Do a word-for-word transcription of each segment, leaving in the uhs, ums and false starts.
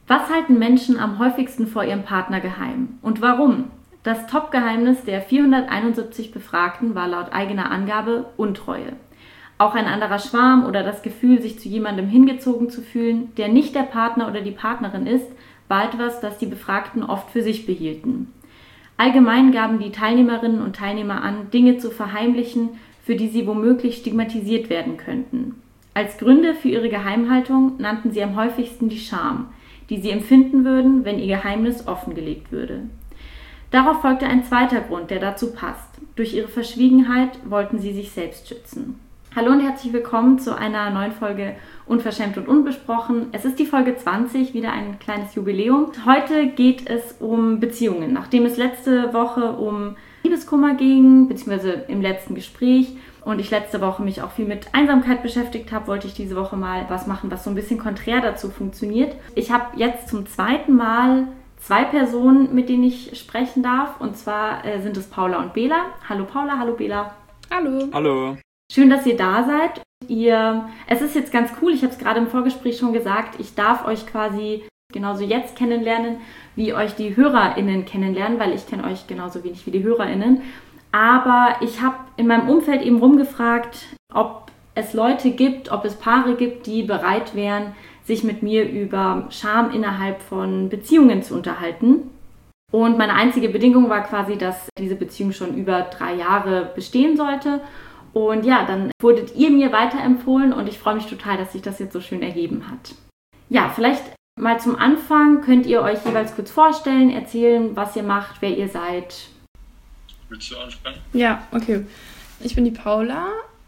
Was halten Menschen am häufigsten vor ihrem Partner geheim und warum? Das Top-Geheimnis der vierhunderteinundsiebzig Befragten war laut eigener Angabe Untreue. Auch ein anderer Schwarm oder das Gefühl, sich zu jemandem hingezogen zu fühlen, der nicht der Partner oder die Partnerin ist, war etwas, das die Befragten oft für sich behielten. Allgemein gaben die Teilnehmerinnen und Teilnehmer an, Dinge zu verheimlichen, für die sie womöglich stigmatisiert werden könnten. Als Gründe für ihre Geheimhaltung nannten sie am häufigsten die Scham, die sie empfinden würden, wenn ihr Geheimnis offengelegt würde. Darauf folgte ein zweiter Grund, der dazu passt. Durch ihre Verschwiegenheit wollten sie sich selbst schützen. Hallo und herzlich willkommen zu einer neuen Folge Unverschämt und Unbesprochen. Es ist die Folge zwanzig, wieder ein kleines Jubiläum. Heute geht es um Beziehungen. Nachdem es letzte Woche um Liebeskummer ging, beziehungsweise im letzten Gespräch, und ich letzte Woche mich auch viel mit Einsamkeit beschäftigt habe, wollte ich diese Woche mal was machen, was so ein bisschen konträr dazu funktioniert. Ich habe jetzt zum zweiten Mal zwei Personen, mit denen ich sprechen darf. Und zwar äh, sind es Paula und Bela. Hallo Paula, hallo Bela. Hallo. Hallo. Schön, dass ihr da seid. Ihr, es ist jetzt ganz cool, ich habe es gerade im Vorgespräch schon gesagt, ich darf euch quasi genauso jetzt kennenlernen, wie euch die HörerInnen kennenlernen, weil ich kenne euch genauso wenig wie die HörerInnen. Aber ich habe in meinem Umfeld eben rumgefragt, ob es Leute gibt, ob es Paare gibt, die bereit wären, sich mit mir über Scham innerhalb von Beziehungen zu unterhalten. Und meine einzige Bedingung war quasi, dass diese Beziehung schon über drei Jahre bestehen sollte. Und ja, dann wurdet ihr mir weiterempfohlen und ich freue mich total, dass sich das jetzt so schön ergeben hat. Ja, vielleicht mal zum Anfang könnt ihr euch jeweils kurz vorstellen, erzählen, was ihr macht, wer ihr seid. Willst du anfangen? Ja, okay. Ich bin die Paula.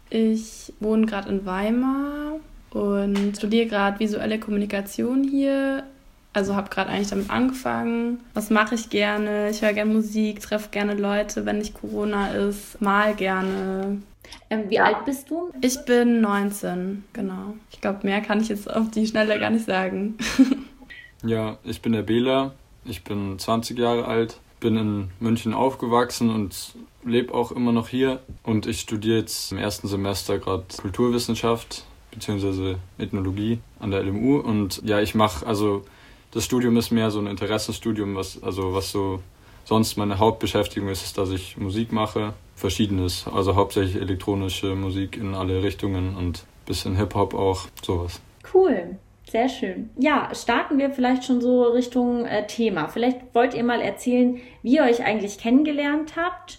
Ich wohne gerade in Weimar und studiere gerade visuelle Kommunikation hier. Also habe gerade eigentlich damit angefangen. Was mache ich gerne? Ich höre gerne Musik, treffe gerne Leute, wenn nicht Corona ist. Mal gerne. Ähm, wie alt bist du? Ich bin neunzehn, genau. Ich glaube, mehr kann ich jetzt auf die Schnelle gar nicht sagen. Ja, ich bin der Bela. Ich bin zwanzig Jahre alt. Bin in München aufgewachsen und lebe auch immer noch hier. Und ich studiere jetzt im ersten Semester gerade Kulturwissenschaft bzw. Ethnologie an der L M U. Und ja, ich mache, also das Studium ist mehr so ein Interessenstudium, was also was so sonst meine Hauptbeschäftigung ist, ist, dass ich Musik mache. Verschiedenes, also hauptsächlich elektronische Musik in alle Richtungen und ein bisschen Hip-Hop auch, sowas. Cool. Sehr schön. Ja, starten wir vielleicht schon so Richtung äh, Thema. Vielleicht wollt ihr mal erzählen, wie ihr euch eigentlich kennengelernt habt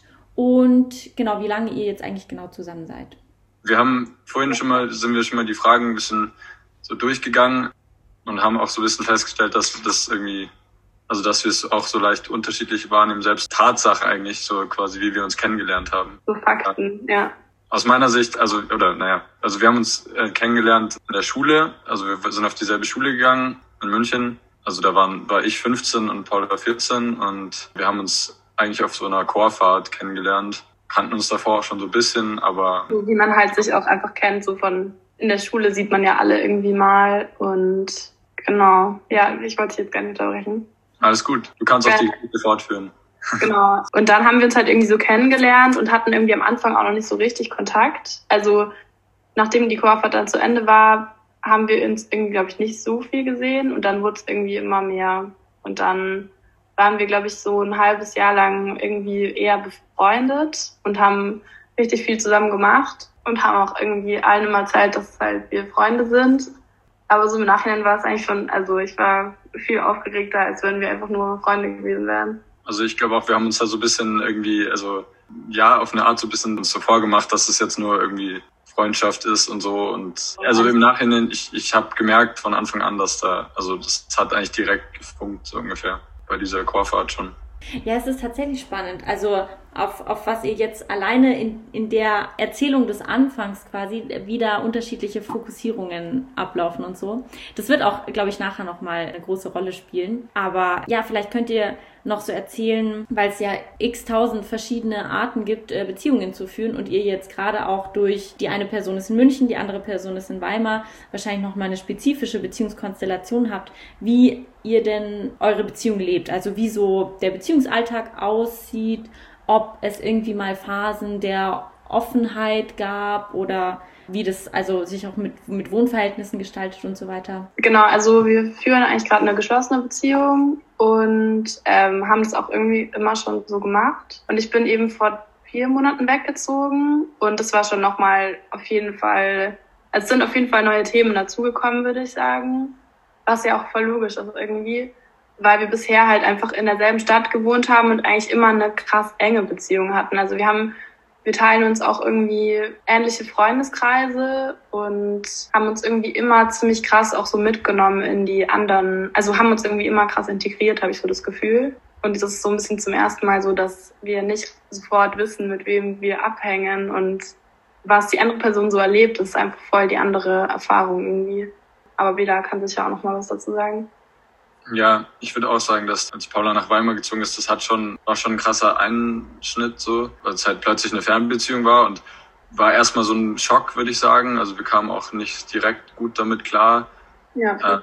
und genau, wie lange ihr jetzt eigentlich genau zusammen seid. Wir haben vorhin schon mal, sind wir schon mal die Fragen ein bisschen so durchgegangen und haben auch so ein bisschen festgestellt, dass das irgendwie, also dass wir es auch so leicht unterschiedlich wahrnehmen, selbst Tatsache eigentlich, so quasi wie wir uns kennengelernt haben. So Fakten, ja. Aus meiner Sicht, also, oder naja, also wir haben uns äh, kennengelernt in der Schule, also wir sind auf dieselbe Schule gegangen in München, also da waren, war ich fünfzehn und Paul war vierzehn und wir haben uns eigentlich auf so einer Chorfahrt kennengelernt, kannten uns davor auch schon so ein bisschen, aber... So wie man halt sich auch einfach kennt, so von, in der Schule sieht man ja alle irgendwie mal und genau, ja, ich wollte dich jetzt gar nicht unterbrechen. Alles gut, du kannst ja. auch die Geschichte fortführen. Genau. Und dann haben wir uns halt irgendwie so kennengelernt und hatten irgendwie am Anfang auch noch nicht so richtig Kontakt. Also nachdem die Chorfahrt dann zu Ende war, haben wir uns irgendwie, glaube ich, nicht so viel gesehen. Und dann wurde es irgendwie immer mehr. Und dann waren wir, glaube ich, so ein halbes Jahr lang irgendwie eher befreundet und haben richtig viel zusammen gemacht und haben auch irgendwie allen immer erzählt, dass halt wir Freunde sind. Aber so im Nachhinein war es eigentlich schon, also ich war viel aufgeregter, als wenn wir einfach nur Freunde gewesen wären. Also ich glaube auch, wir haben uns da so ein bisschen irgendwie, also ja, auf eine Art so ein bisschen uns so vorgemacht, dass es jetzt nur irgendwie Freundschaft ist und so. Und also im Nachhinein, ich ich habe gemerkt von Anfang an, dass da, also das hat eigentlich direkt gefunkt, so ungefähr, bei dieser Chorfahrt schon. Ja, es ist tatsächlich spannend. Also auf, auf was ihr jetzt alleine in, in der Erzählung des Anfangs quasi wieder unterschiedliche Fokussierungen ablaufen und so. Das wird auch, glaube ich, nachher nochmal eine große Rolle spielen. Aber ja, vielleicht könnt ihr noch so erzählen, weil es ja x-tausend verschiedene Arten gibt, Beziehungen zu führen und ihr jetzt gerade auch durch, die eine Person ist in München, die andere Person ist in Weimar, wahrscheinlich nochmal eine spezifische Beziehungskonstellation habt, wie ihr denn eure Beziehung lebt. Also wie so der Beziehungsalltag aussieht, ob es irgendwie mal Phasen der Offenheit gab oder wie das also sich auch mit, mit Wohnverhältnissen gestaltet und so weiter? Genau, also wir führen eigentlich gerade eine geschlossene Beziehung und ähm, haben das auch irgendwie immer schon so gemacht. Und ich bin eben vor vier Monaten weggezogen und das war schon nochmal auf jeden Fall, also es sind auf jeden Fall neue Themen dazugekommen, würde ich sagen. Was ja auch voll logisch ist irgendwie, weil wir bisher halt einfach in derselben Stadt gewohnt haben und eigentlich immer eine krass enge Beziehung hatten. Also wir haben, wir teilen uns auch irgendwie ähnliche Freundeskreise und haben uns irgendwie immer ziemlich krass auch so mitgenommen in die anderen, also haben uns irgendwie immer krass integriert, habe ich so das Gefühl. Und es ist so ein bisschen zum ersten Mal so, dass wir nicht sofort wissen, mit wem wir abhängen und was die andere Person so erlebt, ist einfach voll die andere Erfahrung irgendwie. Aber Bela kann sich ja auch noch mal was dazu sagen. Ja, ich würde auch sagen, dass als Paula nach Weimar gezogen ist, das hat schon, war schon ein krasser Einschnitt so, weil es halt plötzlich eine Fernbeziehung war und war erstmal so ein Schock, würde ich sagen. Also wir kamen auch nicht direkt gut damit klar. Ja. Äh,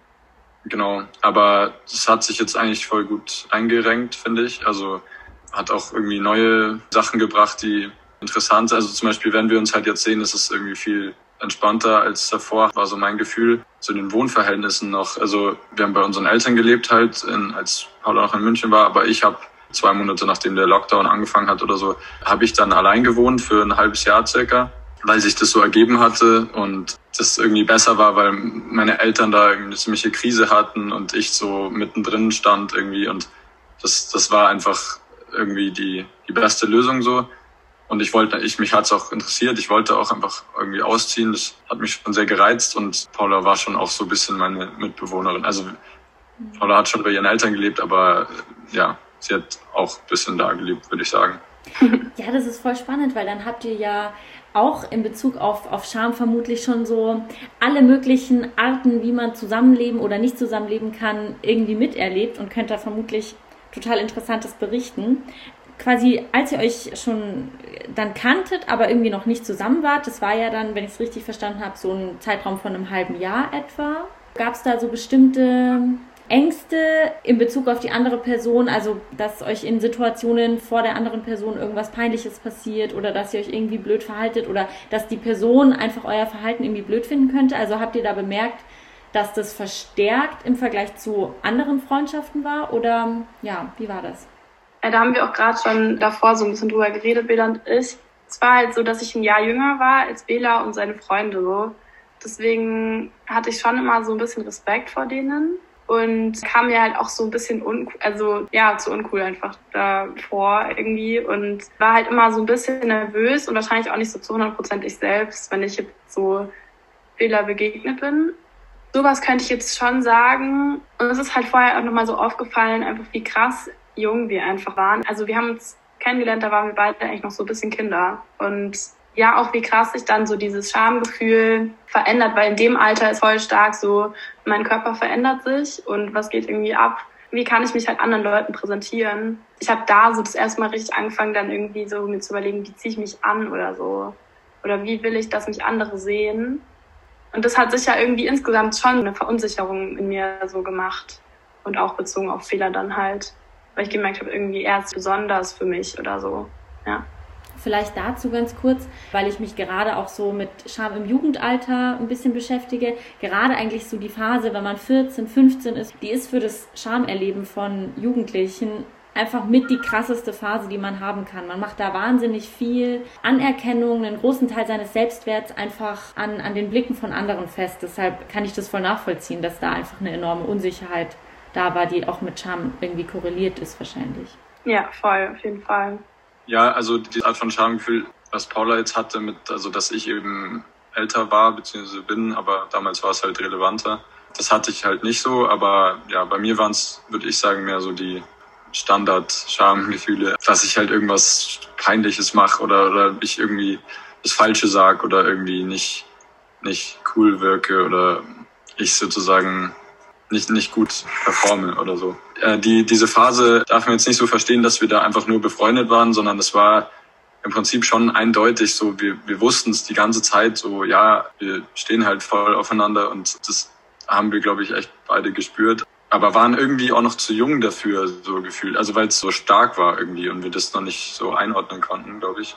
genau, aber es hat sich jetzt eigentlich voll gut eingerenkt, finde ich. Also hat auch irgendwie neue Sachen gebracht, die interessant sind. Also zum Beispiel, wenn wir uns halt jetzt sehen, ist es irgendwie viel entspannter als davor, war so mein Gefühl zu den Wohnverhältnissen noch. Also wir haben bei unseren Eltern gelebt halt, in, als Paula noch in München war, aber ich habe zwei Monate nachdem der Lockdown angefangen hat oder so, habe ich dann allein gewohnt für ein halbes Jahr circa, weil sich das so ergeben hatte und das irgendwie besser war, weil meine Eltern da irgendwie eine ziemliche Krise hatten und ich so mittendrin stand irgendwie und das, das war einfach irgendwie die, die beste Lösung so. Und ich wollte, ich, mich hat's auch interessiert. Ich wollte auch einfach irgendwie ausziehen. Das hat mich schon sehr gereizt und Paula war schon auch so ein bisschen meine Mitbewohnerin. Also Paula hat schon bei ihren Eltern gelebt, aber ja, sie hat auch ein bisschen da gelebt, würde ich sagen. Ja, das ist voll spannend, weil dann habt ihr ja auch in Bezug auf, auf Scham vermutlich schon so alle möglichen Arten, wie man zusammenleben oder nicht zusammenleben kann, irgendwie miterlebt und könnt da vermutlich total Interessantes berichten. Quasi, als ihr euch schon dann kanntet, aber irgendwie noch nicht zusammen wart, das war ja dann, wenn ich es richtig verstanden habe, so ein Zeitraum von einem halben Jahr etwa. Gab es da so bestimmte Ängste in Bezug auf die andere Person, also dass euch in Situationen vor der anderen Person irgendwas Peinliches passiert oder dass ihr euch irgendwie blöd verhaltet oder dass die Person einfach euer Verhalten irgendwie blöd finden könnte? Also habt ihr da bemerkt, dass das verstärkt im Vergleich zu anderen Freundschaften war oder ja, wie war das? Ja, da haben wir auch gerade schon davor so ein bisschen drüber geredet, Bela und ich. Es war halt so, dass ich ein Jahr jünger war als Bela und seine Freunde so. Deswegen hatte ich schon immer so ein bisschen Respekt vor denen und kam mir halt auch so ein bisschen uncool, also ja, zu uncool einfach davor irgendwie und war halt immer so ein bisschen nervös und wahrscheinlich auch nicht so zu hundert Prozent ich selbst, wenn ich jetzt so Bela begegnet bin. Sowas könnte ich jetzt schon sagen und es ist halt vorher auch nochmal so aufgefallen, einfach wie krass jung wir einfach waren. Also wir haben uns kennengelernt, da waren wir beide eigentlich noch so ein bisschen Kinder. Und ja, auch wie krass sich dann so dieses Schamgefühl verändert, weil in dem Alter ist voll stark so, mein Körper verändert sich und was geht irgendwie ab? Wie kann ich mich halt anderen Leuten präsentieren? Ich habe da so das erste Mal richtig angefangen, dann irgendwie so mir zu überlegen, wie ziehe ich mich an oder so. Oder wie will ich, dass mich andere sehen? Und das hat sich ja irgendwie insgesamt schon eine Verunsicherung in mir so gemacht. Und auch bezogen auf Fehler dann halt. Weil ich gemerkt habe, irgendwie er ist besonders für mich oder so, ja. Vielleicht dazu ganz kurz, weil ich mich gerade auch so mit Scham im Jugendalter ein bisschen beschäftige. Gerade eigentlich so die Phase, wenn man vierzehn, fünfzehn ist, die ist für das Schamerleben von Jugendlichen einfach mit die krasseste Phase, die man haben kann. Man macht da wahnsinnig viel Anerkennung, einen großen Teil seines Selbstwerts einfach an, an den Blicken von anderen fest. Deshalb kann ich das voll nachvollziehen, dass da einfach eine enorme Unsicherheit da war, die auch mit Scham irgendwie korreliert ist wahrscheinlich. Ja, voll, auf jeden Fall. Ja, also die Art von Schamgefühl, was Paula jetzt hatte, mit, also dass ich eben älter war, beziehungsweise bin, aber damals war es halt relevanter. Das hatte ich halt nicht so, aber ja, bei mir waren es, würde ich sagen, mehr so die Standard-Schamgefühle, dass ich halt irgendwas Peinliches mache oder, oder ich irgendwie das Falsche sage oder irgendwie nicht, nicht cool wirke oder ich sozusagen nicht nicht gut performe oder so. Äh, die diese Phase darf man jetzt nicht so verstehen, dass wir da einfach nur befreundet waren, sondern es war im Prinzip schon eindeutig so, wir wir wussten es die ganze Zeit so, ja, wir stehen halt voll aufeinander und das haben wir, glaube ich, echt beide gespürt. Aber waren irgendwie auch noch zu jung dafür, so gefühlt. Also weil es so stark war irgendwie und wir das noch nicht so einordnen konnten, glaube ich. Und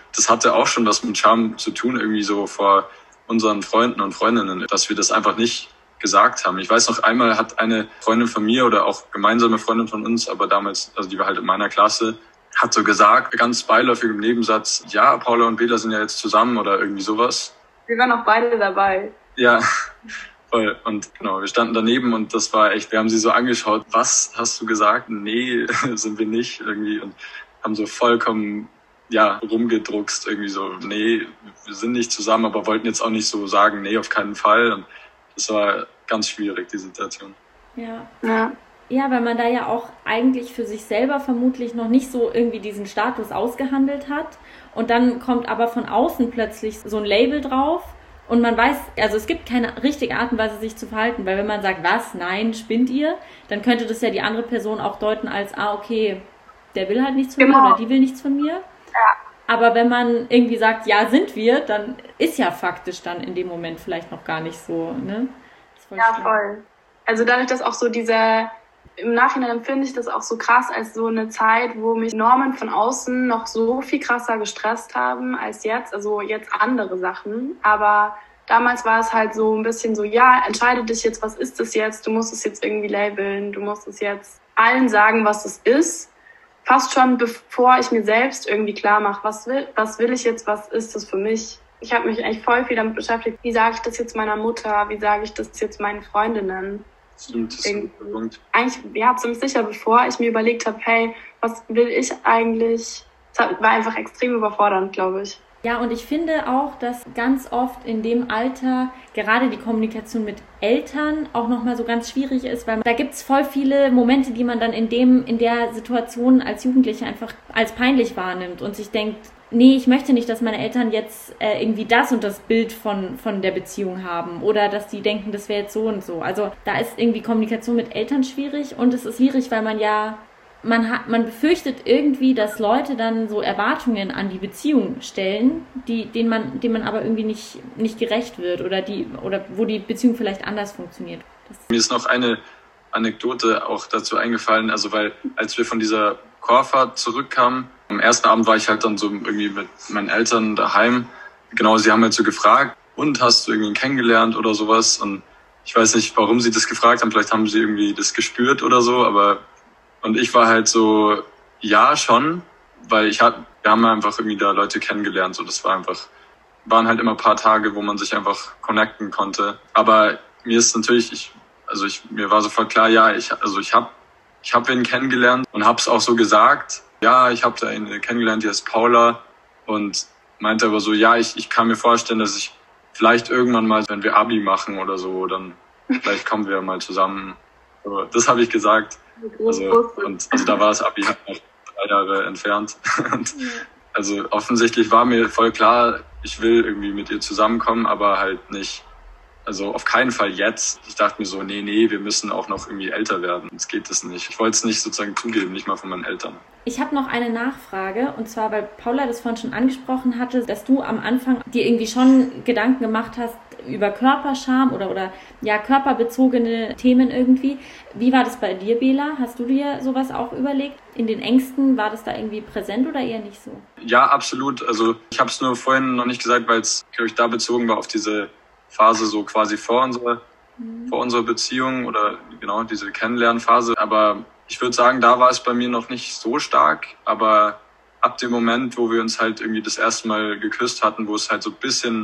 das hatte auch schon was mit Scham zu tun, irgendwie so vor unseren Freunden und Freundinnen, dass wir das einfach nicht gesagt haben. Ich weiß noch, einmal hat eine Freundin von mir oder auch gemeinsame Freundin von uns, aber damals, also die war halt in meiner Klasse, hat so gesagt, ganz beiläufig im Nebensatz, ja, Paula und Bela sind ja jetzt zusammen oder irgendwie sowas. Wir waren auch beide dabei. Ja, voll. Und genau, wir standen daneben und das war echt, wir haben sie so angeschaut, was hast du gesagt? Nee, sind wir nicht irgendwie und haben so vollkommen, ja, rumgedruckst irgendwie so, nee, wir sind nicht zusammen, aber wollten jetzt auch nicht so sagen, nee, auf keinen Fall. Und das war ganz schwierig, die Situation. Ja. Ja. Ja, weil man da ja auch eigentlich für sich selber vermutlich noch nicht so irgendwie diesen Status ausgehandelt hat. Und dann kommt aber von außen plötzlich so ein Label drauf. Und man weiß, also es gibt keine richtige Art und Weise, sich zu verhalten. Weil wenn man sagt, was, nein, spinnt ihr, dann könnte das ja die andere Person auch deuten als, ah, okay, der will halt nichts von Genau. mir oder die will nichts von mir. Ja. Aber wenn man irgendwie sagt, ja, sind wir, dann ist ja faktisch dann in dem Moment vielleicht noch gar nicht so, ne? Das ist voll Ja, schlimm. voll. Also dadurch, dass auch so dieser, im Nachhinein empfinde ich das auch so krass als so eine Zeit, wo mich Normen von außen noch so viel krasser gestresst haben als jetzt, also jetzt andere Sachen, aber damals war es halt so ein bisschen so, ja, entscheide dich jetzt, was ist das jetzt, du musst es jetzt irgendwie labeln, du musst es jetzt allen sagen, was es ist, fast schon bevor ich mir selbst irgendwie klar mache, was will, was will ich jetzt, was ist das für mich. Ich habe mich eigentlich voll viel damit beschäftigt, wie sage ich das jetzt meiner Mutter, wie sage ich das jetzt meinen Freundinnen. Stimmt, das ist ein guter Punkt. Eigentlich, ja, ziemlich sicher, bevor ich mir überlegt habe, hey, was will ich eigentlich? Das war einfach extrem überfordernd, glaube ich. Ja, und ich finde auch, dass ganz oft in dem Alter gerade die Kommunikation mit Eltern auch nochmal so ganz schwierig ist, weil da gibt's voll viele Momente, die man dann in dem, in der Situation als Jugendliche einfach als peinlich wahrnimmt und sich denkt, nee, ich möchte nicht, dass meine Eltern jetzt äh, irgendwie das und das Bild von, von der Beziehung haben oder dass die denken, das wäre jetzt so und so. Also da ist irgendwie Kommunikation mit Eltern schwierig und es ist schwierig, weil man ja Man hat, man befürchtet irgendwie, dass Leute dann so Erwartungen an die Beziehung stellen, die, denen man, denen man aber irgendwie nicht, nicht gerecht wird oder die, oder wo die Beziehung vielleicht anders funktioniert. Das Mir ist noch eine Anekdote auch dazu eingefallen, also weil als wir von dieser Chorfahrt zurückkamen, am ersten Abend war ich halt dann so irgendwie mit meinen Eltern daheim. Genau, sie haben halt so gefragt, und hast du irgendwie kennengelernt oder sowas? Und ich weiß nicht, warum sie das gefragt haben, vielleicht haben sie irgendwie das gespürt oder so, aber und ich war halt so, ja, schon, weil ich hatte, wir haben einfach irgendwie da Leute kennengelernt, so, das war einfach, waren halt immer ein paar Tage, wo man sich einfach connecten konnte. Aber mir ist natürlich, ich, also ich, mir war sofort klar, ja, ich, also ich habe, ich habe wen kennengelernt und hab's auch so gesagt, ja, ich habe da eine kennengelernt, die heißt Paula und meinte aber so, ja, ich, ich kann mir vorstellen, dass ich vielleicht irgendwann mal, wenn wir Abi machen oder so, dann vielleicht kommen wir mal zusammen. Aber das habe ich gesagt. Also, und, also da war das Abi halt noch drei Jahre entfernt. Und also offensichtlich war mir voll klar, ich will irgendwie mit ihr zusammenkommen, aber halt nicht, also auf keinen Fall jetzt. Ich dachte mir so, nee, nee, wir müssen auch noch irgendwie älter werden. Jetzt geht das nicht. Ich wollte es nicht sozusagen zugeben, nicht mal von meinen Eltern. Ich habe noch eine Nachfrage, und zwar, weil Paula das vorhin schon angesprochen hatte, dass du am Anfang dir irgendwie schon Gedanken gemacht hast über Körperscham oder, oder ja, körperbezogene Themen irgendwie. Wie war das bei dir, Bela? Hast du dir sowas auch überlegt? In den Ängsten, war das da irgendwie präsent oder eher nicht so? Ja, absolut. Also ich habe es nur vorhin noch nicht gesagt, weil es, glaube ich, da bezogen war auf diese Phase so quasi vor unserer, mhm. vor unserer Beziehung oder genau diese Kennenlernphase. Aber ich würde sagen, da war es bei mir noch nicht so stark. Aber ab dem Moment, wo wir uns halt irgendwie das erste Mal geküsst hatten, wo es halt so ein bisschen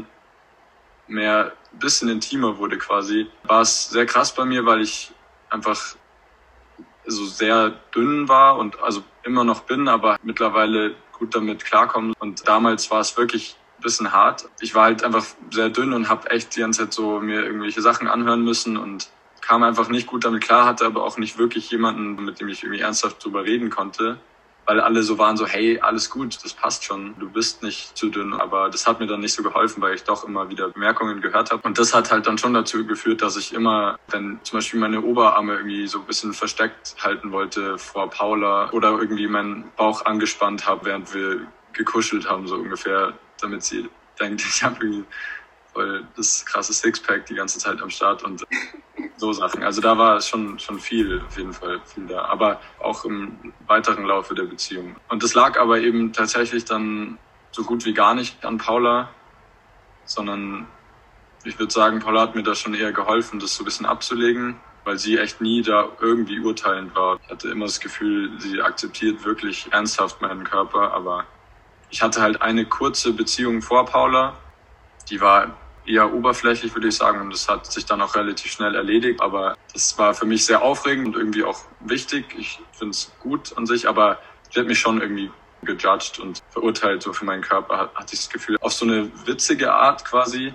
mehr, ein bisschen intimer wurde quasi, war es sehr krass bei mir, weil ich einfach so sehr dünn war und also immer noch bin, aber mittlerweile gut damit klarkomme. Und damals war es wirklich ein bisschen hart. Ich war halt einfach sehr dünn und habe echt die ganze Zeit so mir irgendwelche Sachen anhören müssen und kam einfach nicht gut damit klar, hatte aber auch nicht wirklich jemanden, mit dem ich irgendwie ernsthaft drüber reden konnte, weil alle so waren so, hey, alles gut, das passt schon, du bist nicht zu dünn. Aber das hat mir dann nicht so geholfen, weil ich doch immer wieder Bemerkungen gehört habe. Und das hat halt dann schon dazu geführt, dass ich immer, wenn zum Beispiel meine Oberarme irgendwie so ein bisschen versteckt halten wollte vor Paula oder irgendwie meinen Bauch angespannt habe, während wir gekuschelt haben, so ungefähr, damit sie denkt, ich habe irgendwie voll das krasse Sixpack die ganze Zeit am Start und so Sachen. Also da war es schon, schon viel, auf jeden Fall viel da, aber auch im weiteren Laufe der Beziehung. Und das lag aber eben tatsächlich dann so gut wie gar nicht an Paula, sondern ich würde sagen, Paula hat mir da schon eher geholfen, das so ein bisschen abzulegen, weil sie echt nie da irgendwie urteilend war. Ich hatte immer das Gefühl, sie akzeptiert wirklich ernsthaft meinen Körper, aber ich hatte halt eine kurze Beziehung vor Paula, die war eher oberflächlich, würde ich sagen, und das hat sich dann auch relativ schnell erledigt, aber das war für mich sehr aufregend und irgendwie auch wichtig. Ich finde es gut an sich, aber sie hat mich schon irgendwie gejudged und verurteilt so für meinen Körper, hatte ich das Gefühl, auf so eine witzige Art quasi,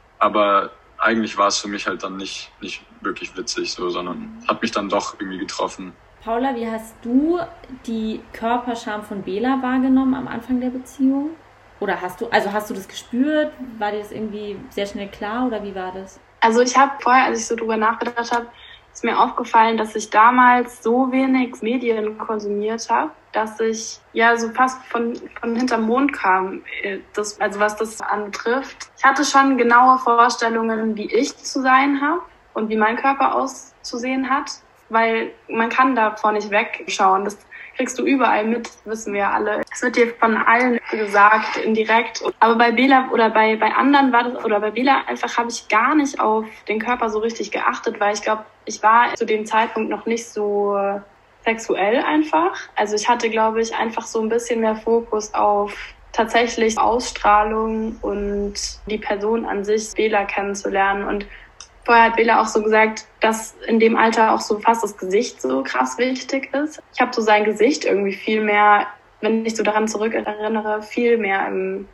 aber eigentlich war es für mich halt dann nicht, nicht wirklich witzig, so, sondern hat mich dann doch irgendwie getroffen. Paula, wie hast du die Körperscham von Bela wahrgenommen am Anfang der Beziehung? Oder hast du, also hast du das gespürt? War dir das irgendwie sehr schnell klar oder wie war das? Also ich habe vorher, als ich so drüber nachgedacht habe, ist mir aufgefallen, dass ich damals so wenig Medien konsumiert habe, dass ich ja so fast von, von hinterm Mond kam, das, also was das anbetrifft. Ich hatte schon genaue Vorstellungen, wie ich zu sein habe und wie mein Körper auszusehen hat, weil man kann davor nicht wegschauen. Das kriegst du überall mit, das wissen wir alle. Es wird dir von allen gesagt, indirekt. Aber bei Bela oder bei, bei anderen war das, oder bei Bela einfach habe ich gar nicht auf den Körper so richtig geachtet, weil ich glaube, ich war zu dem Zeitpunkt noch nicht so sexuell einfach. Also ich hatte, glaube ich, einfach so ein bisschen mehr Fokus auf tatsächlich Ausstrahlung und die Person an sich, Bela kennenzulernen. Und vorher hat Bela auch so gesagt, dass in dem Alter auch so fast das Gesicht so krass wichtig ist. Ich habe so sein Gesicht irgendwie viel mehr, wenn ich so daran zurück erinnere, viel mehr im,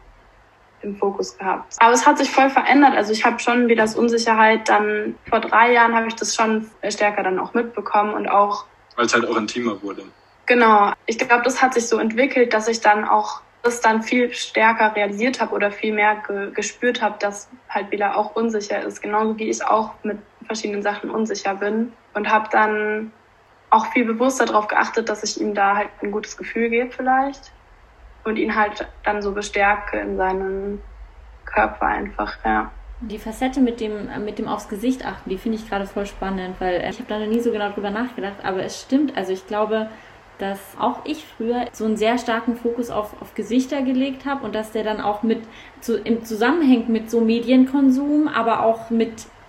im Fokus gehabt. Aber es hat sich voll verändert. Also ich habe schon Belas Unsicherheit dann, vor drei Jahren habe ich das schon stärker dann auch mitbekommen und auch... Weil es halt auch intimer wurde. Genau. Ich glaube, das hat sich so entwickelt, dass ich dann auch das dann viel stärker realisiert habe oder viel mehr ge- gespürt habe, dass halt Bela auch unsicher ist, genauso wie ich auch mit verschiedenen Sachen unsicher bin und habe dann auch viel bewusster darauf geachtet, dass ich ihm da halt ein gutes Gefühl gebe vielleicht und ihn halt dann so bestärke in seinem Körper einfach, ja. Die Facette mit dem, mit dem aufs Gesicht achten, die finde ich gerade voll spannend, weil ich habe da noch nie so genau drüber nachgedacht, aber es stimmt, also ich glaube, dass auch ich früher so einen sehr starken Fokus auf, auf Gesichter gelegt habe und dass der dann auch mit zu, im Zusammenhängt mit so Medienkonsum, aber auch mit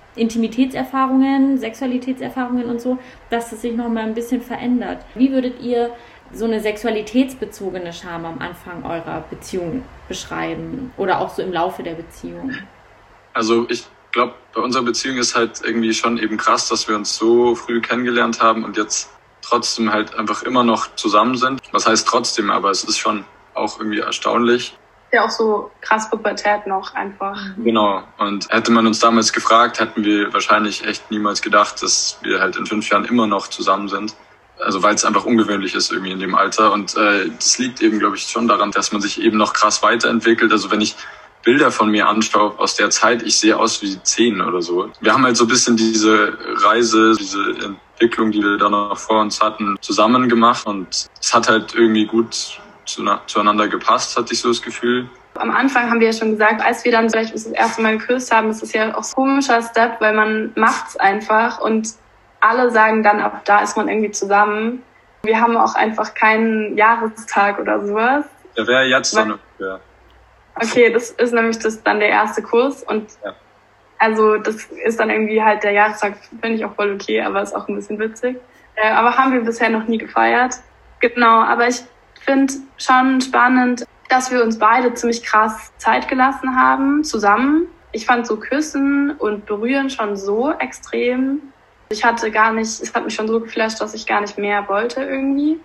Intimitätserfahrungen, Sexualitätserfahrungen und so, dass das sich nochmal ein bisschen verändert. Wie würdet ihr so eine sexualitätsbezogene Scham am Anfang eurer Beziehung beschreiben oder auch so im Laufe der Beziehung? Also ich glaube, bei unserer Beziehung ist halt irgendwie schon eben krass, dass wir uns so früh kennengelernt haben und jetzt trotzdem halt einfach immer noch zusammen sind. Was heißt trotzdem, aber es ist schon auch irgendwie erstaunlich. Ja, auch so krass Pubertät noch einfach. Genau. Und hätte man uns damals gefragt, hätten wir wahrscheinlich echt niemals gedacht, dass wir halt in fünf Jahren immer noch zusammen sind. Also weil es einfach ungewöhnlich ist irgendwie in dem Alter. Und äh, das liegt eben, glaube ich, schon daran, dass man sich eben noch krass weiterentwickelt. Also wenn ich Bilder von mir anschaue aus der Zeit, ich sehe aus wie zehn oder so. Wir haben halt so ein bisschen diese Reise, diese Entwicklung, die wir da noch vor uns hatten, zusammen gemacht. Und es hat halt irgendwie gut zueinander gepasst, hatte ich so das Gefühl. Am Anfang haben wir ja schon gesagt, als wir dann vielleicht das erste Mal geküsst haben, ist es ja auch so ein komischer Step, weil man macht's einfach und alle sagen dann, ab da ist man irgendwie zusammen. Wir haben auch einfach keinen Jahrestag oder sowas. Der wäre jetzt dann ungefähr. Okay, das ist nämlich das dann der erste Kurs und ja. Also das ist dann irgendwie halt der Jahrestag, finde ich auch voll okay, aber ist auch ein bisschen witzig. Äh, aber haben wir bisher noch nie gefeiert. Genau, aber ich finde schon spannend, dass wir uns beide ziemlich krass Zeit gelassen haben, zusammen. Ich fand so Küssen und Berühren schon so extrem. Ich hatte gar nicht, es hat mich schon so geflasht, dass ich gar nicht mehr wollte irgendwie.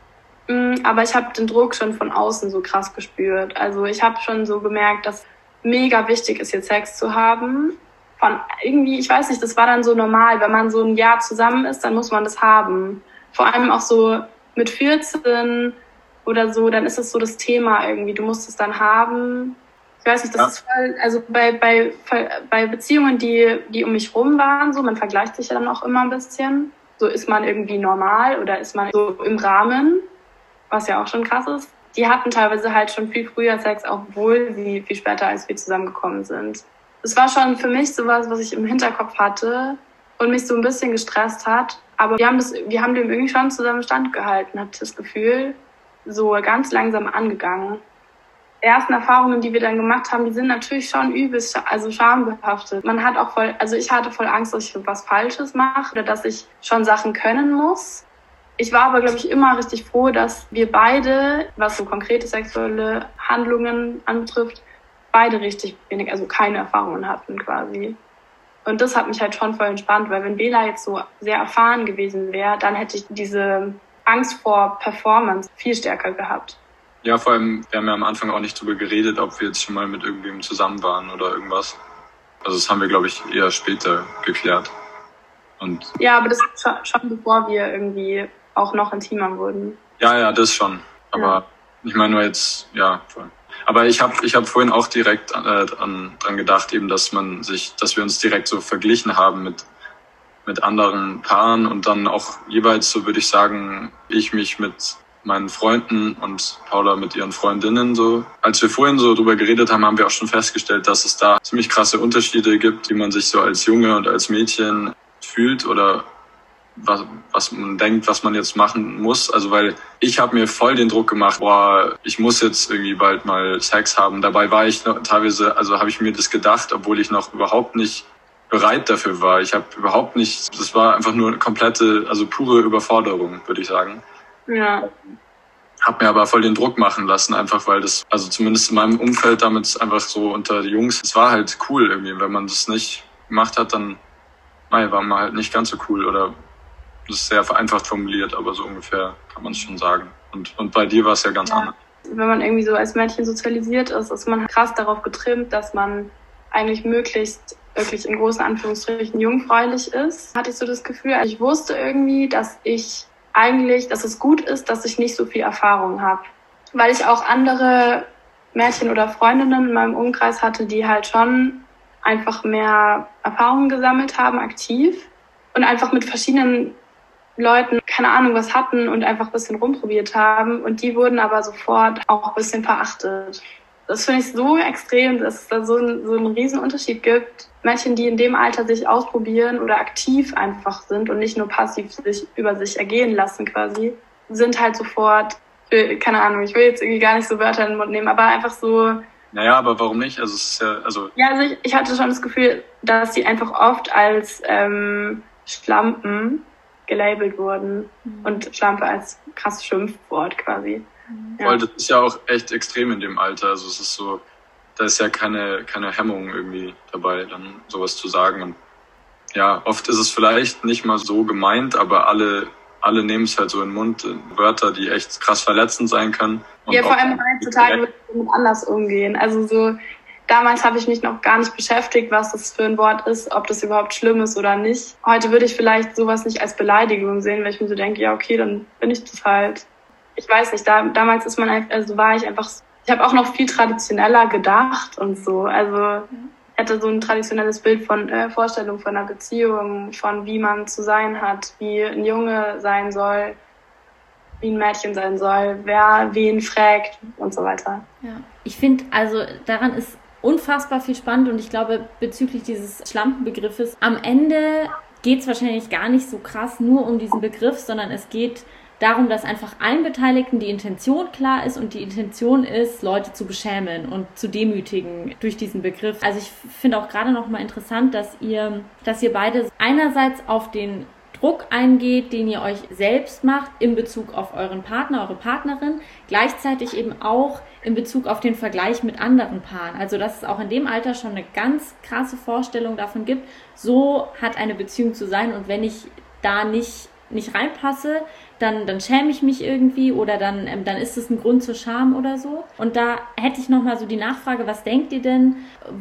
Aber ich habe den Druck schon von außen so krass gespürt. Also ich habe schon so gemerkt, dass mega wichtig ist, jetzt Sex zu haben. Von irgendwie, ich weiß nicht, das war dann so normal. Wenn man so ein Jahr zusammen ist, dann muss man das haben. Vor allem auch so mit vierzehn oder so, dann ist es so das Thema irgendwie. Du musst es dann haben. Ich weiß nicht, das ja. ist voll, also bei, bei, bei Beziehungen, die, die um mich rum waren, so, man vergleicht sich ja dann auch immer ein bisschen. So, ist man irgendwie normal oder ist man so im Rahmen? Was ja auch schon krass ist, die hatten teilweise halt schon viel früher Sex, obwohl sie viel später als wir zusammengekommen sind. Das war schon für mich sowas, was ich im Hinterkopf hatte und mich so ein bisschen gestresst hat. Aber wir haben das, wir haben dem irgendwie schon zusammen standgehalten, hatte ich das Gefühl, so ganz langsam angegangen. ersten Erfahrungen, die wir dann gemacht haben, die sind natürlich schon übelst, also schambehaftet. Man hat auch voll, also ich hatte voll Angst, dass ich was Falsches mache oder dass ich schon Sachen können muss. Ich war aber, glaube ich, immer richtig froh, dass wir beide, was so konkrete sexuelle Handlungen anbetrifft, beide richtig wenig, also keine Erfahrungen hatten quasi. Und das hat mich halt schon voll entspannt, weil wenn Bela jetzt so sehr erfahren gewesen wäre, dann hätte ich diese Angst vor Performance viel stärker gehabt. Ja, vor allem, wir haben ja am Anfang auch nicht drüber geredet, ob wir jetzt schon mal mit irgendwem zusammen waren oder irgendwas. Also das haben wir, glaube ich, eher später geklärt. Und ja, aber das schon, schon bevor wir irgendwie auch noch intimer wurden. Ja, ja, das schon. Aber ja. Ich meine nur jetzt, ja, voll. Aber ich habe ich hab vorhin auch direkt äh, an, dran gedacht, eben, dass man sich, dass wir uns direkt so verglichen haben mit mit anderen Paaren und dann auch jeweils, so würde ich sagen, ich mich mit meinen Freunden und Paula mit ihren Freundinnen so. Als wir vorhin so drüber geredet haben, haben wir auch schon festgestellt, dass es da ziemlich krasse Unterschiede gibt, wie man sich so als Junge und als Mädchen fühlt oder was, was man denkt, was man jetzt machen muss. Also weil ich habe mir voll den Druck gemacht, boah, ich muss jetzt irgendwie bald mal Sex haben. Dabei war ich noch, teilweise, also habe ich mir das gedacht, obwohl ich noch überhaupt nicht bereit dafür war. Ich habe überhaupt nicht, das war einfach nur eine komplette, also pure Überforderung, würde ich sagen. Ja. Hab mir aber voll den Druck machen lassen, einfach weil das, also zumindest in meinem Umfeld damit einfach so unter die Jungs, es war halt cool irgendwie. Wenn man das nicht gemacht hat, dann nein, war man halt nicht ganz so cool oder das ist sehr vereinfacht formuliert, aber so ungefähr kann man es schon sagen. Und, und bei dir war es ja ganz ja. anders. Wenn man irgendwie so als Mädchen sozialisiert ist, ist man krass darauf getrimmt, dass man eigentlich möglichst wirklich in großen Anführungsstrichen jungfräulich ist. Hatte ich so das Gefühl, ich wusste irgendwie, dass ich eigentlich, dass es gut ist, dass ich nicht so viel Erfahrung habe. Weil ich auch andere Mädchen oder Freundinnen in meinem Umkreis hatte, die halt schon einfach mehr Erfahrungen gesammelt haben, aktiv. Und einfach mit verschiedenen Leuten, keine Ahnung, was hatten und einfach ein bisschen rumprobiert haben. Und die wurden aber sofort auch ein bisschen verachtet. Das finde ich so extrem, dass es da so, ein, so einen riesen Unterschied gibt. Mädchen, die in dem Alter sich ausprobieren oder aktiv einfach sind und nicht nur passiv sich über sich ergehen lassen quasi, sind halt sofort, keine Ahnung, ich will jetzt irgendwie gar nicht so Wörter in den Mund nehmen, aber einfach so... Naja, aber warum nicht? Also es ist ja, also... Ja, also ich, ich hatte schon das Gefühl, dass die einfach oft als ähm, Schlampen gelabelt wurden mhm. und Schlampe als krasses Schimpfwort quasi. Mhm. Ja. Weil das ist ja auch echt extrem in dem Alter, also es ist so... Da ist ja keine, keine Hemmung irgendwie dabei, dann sowas zu sagen. Und ja, oft ist es vielleicht nicht mal so gemeint, aber alle, alle nehmen es halt so in den Mund, Wörter, die echt krass verletzend sein können. Und ja, vor allem heutzutage wird es damit anders umgehen. Also so, damals habe ich mich noch gar nicht beschäftigt, was das für ein Wort ist, ob das überhaupt schlimm ist oder nicht. Heute würde ich vielleicht sowas nicht als Beleidigung sehen, weil ich mir so denke, ja okay, dann bin ich das halt. Ich weiß nicht, da, damals ist man einfach, also war ich einfach Ich habe auch noch viel traditioneller gedacht und so. Also ich hatte so ein traditionelles Bild von äh, Vorstellung von einer Beziehung, von wie man zu sein hat, wie ein Junge sein soll, wie ein Mädchen sein soll, wer wen fragt und so weiter. Ja. Ich finde, also daran ist unfassbar viel spannend und ich glaube bezüglich dieses Schlampenbegriffes, am Ende geht es wahrscheinlich gar nicht so krass nur um diesen Begriff, sondern es geht darum, dass einfach allen Beteiligten die Intention klar ist und die Intention ist, Leute zu beschämen und zu demütigen durch diesen Begriff. Also ich finde auch gerade noch mal interessant, dass ihr, dass ihr beide einerseits auf den Druck eingeht, den ihr euch selbst macht in Bezug auf euren Partner, eure Partnerin, gleichzeitig eben auch in Bezug auf den Vergleich mit anderen Paaren. Also dass es auch in dem Alter schon eine ganz krasse Vorstellung davon gibt, so hat eine Beziehung zu sein und wenn ich da nicht nicht reinpasse, dann, dann schäme ich mich irgendwie oder dann, ähm, dann ist es ein Grund zur Scham oder so. Und da hätte ich nochmal so die Nachfrage, was denkt ihr denn,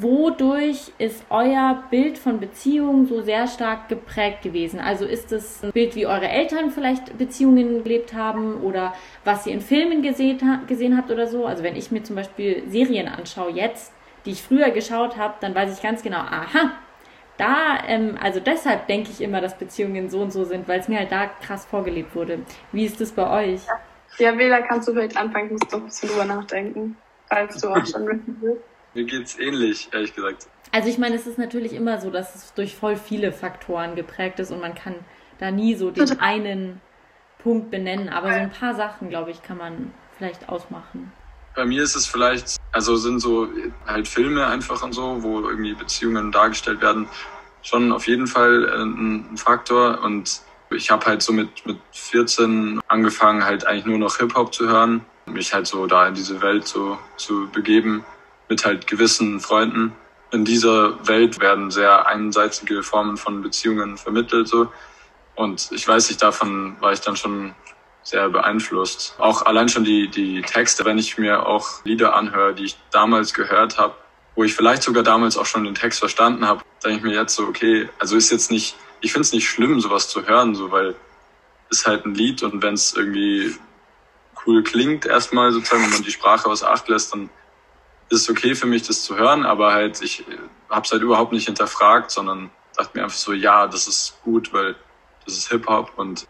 wodurch ist euer Bild von Beziehungen so sehr stark geprägt gewesen? Also ist es ein Bild, wie eure Eltern vielleicht Beziehungen gelebt haben oder was ihr in Filmen gesehen, gesehen habt oder so? Also wenn ich mir zum Beispiel Serien anschaue jetzt, die ich früher geschaut habe, dann weiß ich ganz genau, aha, Da, ähm, also deshalb denke ich immer, dass Beziehungen so und so sind, weil es mir halt da krass vorgelebt wurde. Wie ist das bei euch? Ja, Bela, kannst du vielleicht anfangen, ich muss doch ein bisschen drüber nachdenken, falls du auch schon wissen willst. Mir geht's ähnlich, ehrlich gesagt. Also ich meine, es ist natürlich immer so, dass es durch voll viele Faktoren geprägt ist und man kann da nie so den einen Punkt benennen, aber so ein paar Sachen, glaube ich, kann man vielleicht ausmachen. Bei mir ist es vielleicht Also sind so halt Filme einfach und so, wo irgendwie Beziehungen dargestellt werden, schon auf jeden Fall ein Faktor. Und ich habe halt so mit, mit vierzehn angefangen, halt eigentlich nur noch Hip-Hop zu hören, mich halt so da in diese Welt so zu begeben, mit halt gewissen Freunden. In dieser Welt werden sehr einseitige Formen von Beziehungen vermittelt, so. Und ich weiß nicht, davon war ich dann schon sehr beeinflusst. Auch allein schon die, die Texte, wenn ich mir auch Lieder anhöre, die ich damals gehört habe, wo ich vielleicht sogar damals auch schon den Text verstanden habe, denke ich mir jetzt so, okay, also ist jetzt nicht, ich finde es nicht schlimm, sowas zu hören, so, weil es halt ein Lied und wenn es irgendwie cool klingt erstmal sozusagen, wenn man die Sprache außer Acht lässt, dann ist es okay für mich, das zu hören, aber halt, ich habe es halt überhaupt nicht hinterfragt, sondern dachte mir einfach so, ja, das ist gut, weil das ist Hip-Hop und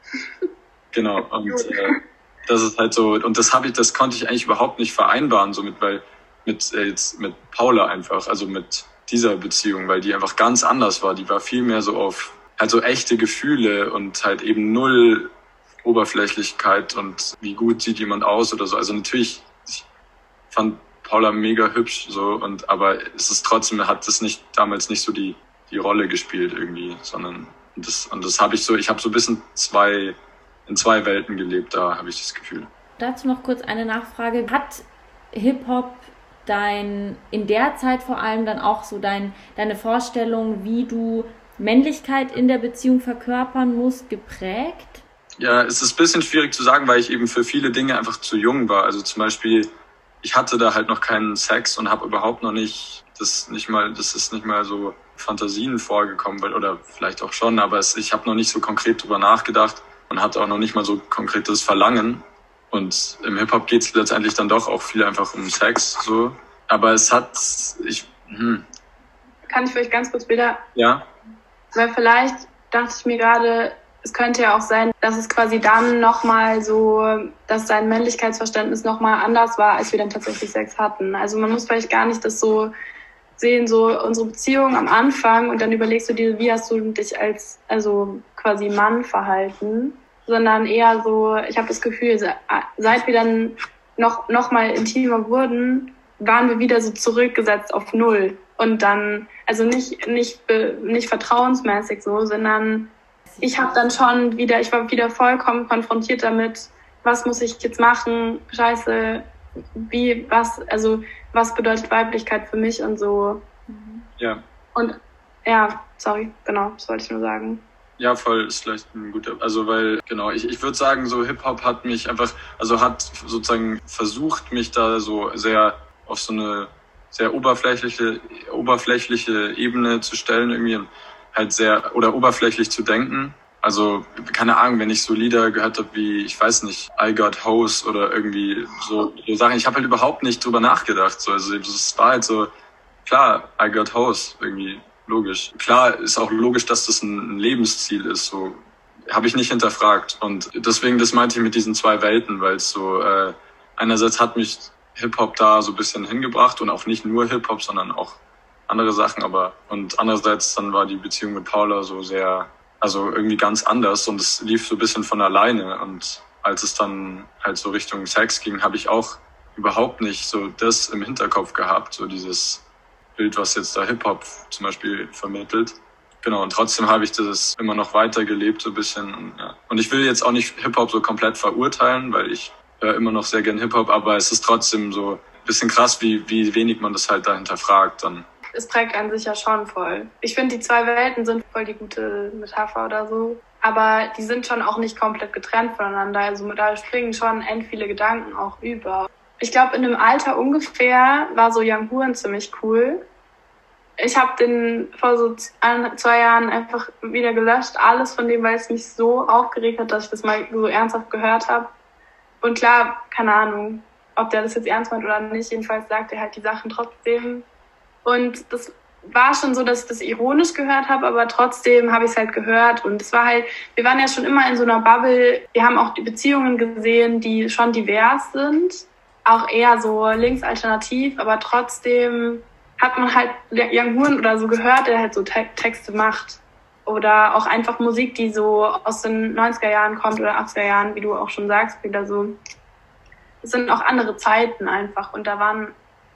genau, und äh, das ist halt so, und das habe ich, das konnte ich eigentlich überhaupt nicht vereinbaren, somit, weil mit äh, jetzt mit Paula einfach, also mit dieser Beziehung, weil die einfach ganz anders war. Die war viel mehr so auf halt so echte Gefühle und halt eben null Oberflächlichkeit und wie gut sieht jemand aus oder so. Also natürlich, ich fand Paula mega hübsch so, und aber es ist trotzdem, hat das nicht damals nicht so die die Rolle gespielt irgendwie, sondern und das und das habe ich so, ich habe so ein bisschen zwei in zwei Welten gelebt, da habe ich das Gefühl. Dazu noch kurz eine Nachfrage. Hat Hip-Hop dein, in der Zeit vor allem dann auch so dein, deine Vorstellung, wie du Männlichkeit in der Beziehung verkörpern musst, geprägt? Ja, es ist ein bisschen schwierig zu sagen, weil ich eben für viele Dinge einfach zu jung war. Also zum Beispiel, ich hatte da halt noch keinen Sex und habe überhaupt noch nicht, das nicht mal, das ist nicht mal so Fantasien vorgekommen, weil, oder vielleicht auch schon, aber es, ich habe noch nicht so konkret drüber nachgedacht und hatte auch noch nicht mal so konkretes Verlangen. Und im Hip-Hop geht es letztendlich dann doch auch viel einfach um Sex, so. Aber es hat, ich, hm. Kann ich vielleicht ganz kurz wieder? Ja. Weil vielleicht dachte ich mir gerade, es könnte ja auch sein, dass es quasi dann nochmal so, dass sein Männlichkeitsverständnis nochmal anders war, als wir dann tatsächlich Sex hatten. Also man muss vielleicht gar nicht das so sehen, so unsere Beziehung am Anfang und dann überlegst du dir, wie hast du dich als, also quasi Mann verhalten, sondern eher so, ich habe das Gefühl, seit wir dann noch, noch mal intimer wurden, waren wir wieder so zurückgesetzt auf Null. Und dann, also nicht, nicht, nicht vertrauensmäßig so, sondern ich habe dann schon wieder, ich war wieder vollkommen konfrontiert damit, was muss ich jetzt machen, scheiße, wie, was, also was bedeutet Weiblichkeit für mich und so. Ja. Und ja, sorry, genau, das wollte ich nur sagen. Ja, voll, ist vielleicht ein guter, also weil, genau, ich, ich würde sagen, so Hip-Hop hat mich einfach, also hat sozusagen versucht, mich da so sehr auf so eine sehr oberflächliche, oberflächliche Ebene zu stellen, irgendwie halt sehr, oder oberflächlich zu denken. Also, keine Ahnung, wenn ich so Lieder gehört habe wie, ich weiß nicht, I Got Hoes oder irgendwie so, so Sachen, ich habe halt überhaupt nicht drüber nachgedacht. So, also es war halt so, klar, I Got Hoes, irgendwie logisch. Klar ist auch logisch, dass das ein Lebensziel ist, so habe ich nicht hinterfragt. Und deswegen, das meinte ich mit diesen zwei Welten, weil es so, äh, einerseits hat mich Hip-Hop da so ein bisschen hingebracht und auch nicht nur Hip-Hop, sondern auch andere Sachen, aber und andererseits dann war die Beziehung mit Paula so sehr, also irgendwie ganz anders und es lief so ein bisschen von alleine und als es dann halt so Richtung Sex ging, habe ich auch überhaupt nicht so das im Hinterkopf gehabt, so dieses Bild, was jetzt da Hip-Hop zum Beispiel vermittelt. Genau, und trotzdem habe ich das immer noch weitergelebt so ein bisschen. Und, ja. Und ich will jetzt auch nicht Hip-Hop so komplett verurteilen, weil ich höre immer noch sehr gern Hip-Hop, aber es ist trotzdem so ein bisschen krass, wie, wie wenig man das halt dahinter fragt dann. Es prägt einen sicher schon voll. Ich finde, die zwei Welten sind voll die gute Metapher oder so. Aber die sind schon auch nicht komplett getrennt voneinander. Also da springen schon end viele Gedanken auch über. Ich glaube, in einem Alter ungefähr war so Young Huren ziemlich cool. Ich habe den vor so ein, zwei Jahren einfach wieder gelöscht, alles von dem, weil es mich so aufgeregt hat, dass ich das mal so ernsthaft gehört habe. Und klar, keine Ahnung, ob der das jetzt ernst meint oder nicht. Jedenfalls sagt er halt die Sachen trotzdem. Und das war schon so, dass ich das ironisch gehört habe, aber trotzdem habe ich es halt gehört. Und es war halt, wir waren ja schon immer in so einer Bubble. Wir haben auch die Beziehungen gesehen, die schon divers sind. Auch eher so linksalternativ, aber trotzdem hat man halt Young Huren oder so gehört, der halt so Te- Texte macht. Oder auch einfach Musik, die so aus den neunziger Jahren kommt oder achtziger Jahren, wie du auch schon sagst, wieder so. Es sind auch andere Zeiten einfach und da waren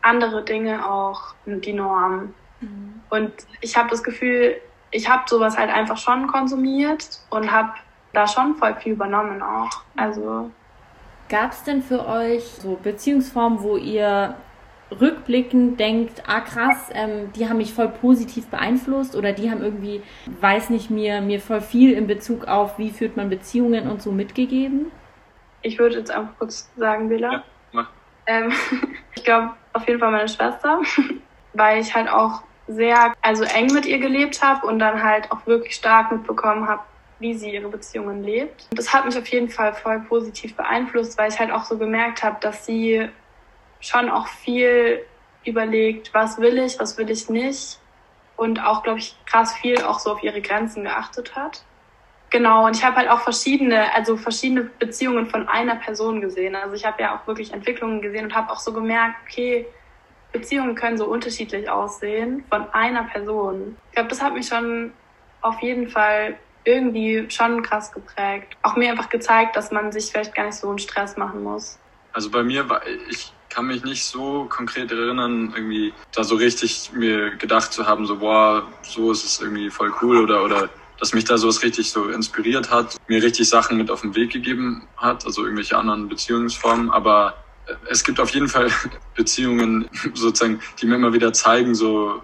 andere Dinge auch die Norm. Mhm. Und ich habe das Gefühl, ich habe sowas halt einfach schon konsumiert und habe da schon voll viel übernommen auch. Also gab es denn für euch so Beziehungsformen, wo ihr rückblickend denkt, ah krass, ähm, die haben mich voll positiv beeinflusst oder die haben irgendwie, weiß nicht, mir, mir voll viel in Bezug auf, wie führt man Beziehungen und so mitgegeben? Ich würde jetzt einfach kurz sagen, Bela. Ja, mach. Ähm, ich glaube auf jeden Fall meine Schwester, weil ich halt auch sehr also eng mit ihr gelebt habe und dann halt auch wirklich stark mitbekommen habe, wie sie ihre Beziehungen lebt. Und das hat mich auf jeden Fall voll positiv beeinflusst, weil ich halt auch so gemerkt habe, dass sie schon auch viel überlegt, was will ich, was will ich nicht und auch, glaube ich, krass viel auch so auf ihre Grenzen geachtet hat. Genau, und ich habe halt auch verschiedene, also verschiedene Beziehungen von einer Person gesehen. Also ich habe ja auch wirklich Entwicklungen gesehen und habe auch so gemerkt, okay, Beziehungen können so unterschiedlich aussehen von einer Person. Ich glaube, das hat mich schon auf jeden Fall irgendwie schon krass geprägt. Auch mir einfach gezeigt, dass man sich vielleicht gar nicht so einen Stress machen muss. Also bei mir war, ich kann mich nicht so konkret erinnern, irgendwie da so richtig mir gedacht zu haben, so boah, so ist es irgendwie voll cool oder oder dass mich da sowas richtig so inspiriert hat, mir richtig Sachen mit auf den Weg gegeben hat, also irgendwelche anderen Beziehungsformen, aber es gibt auf jeden Fall Beziehungen sozusagen, die mir immer wieder zeigen, so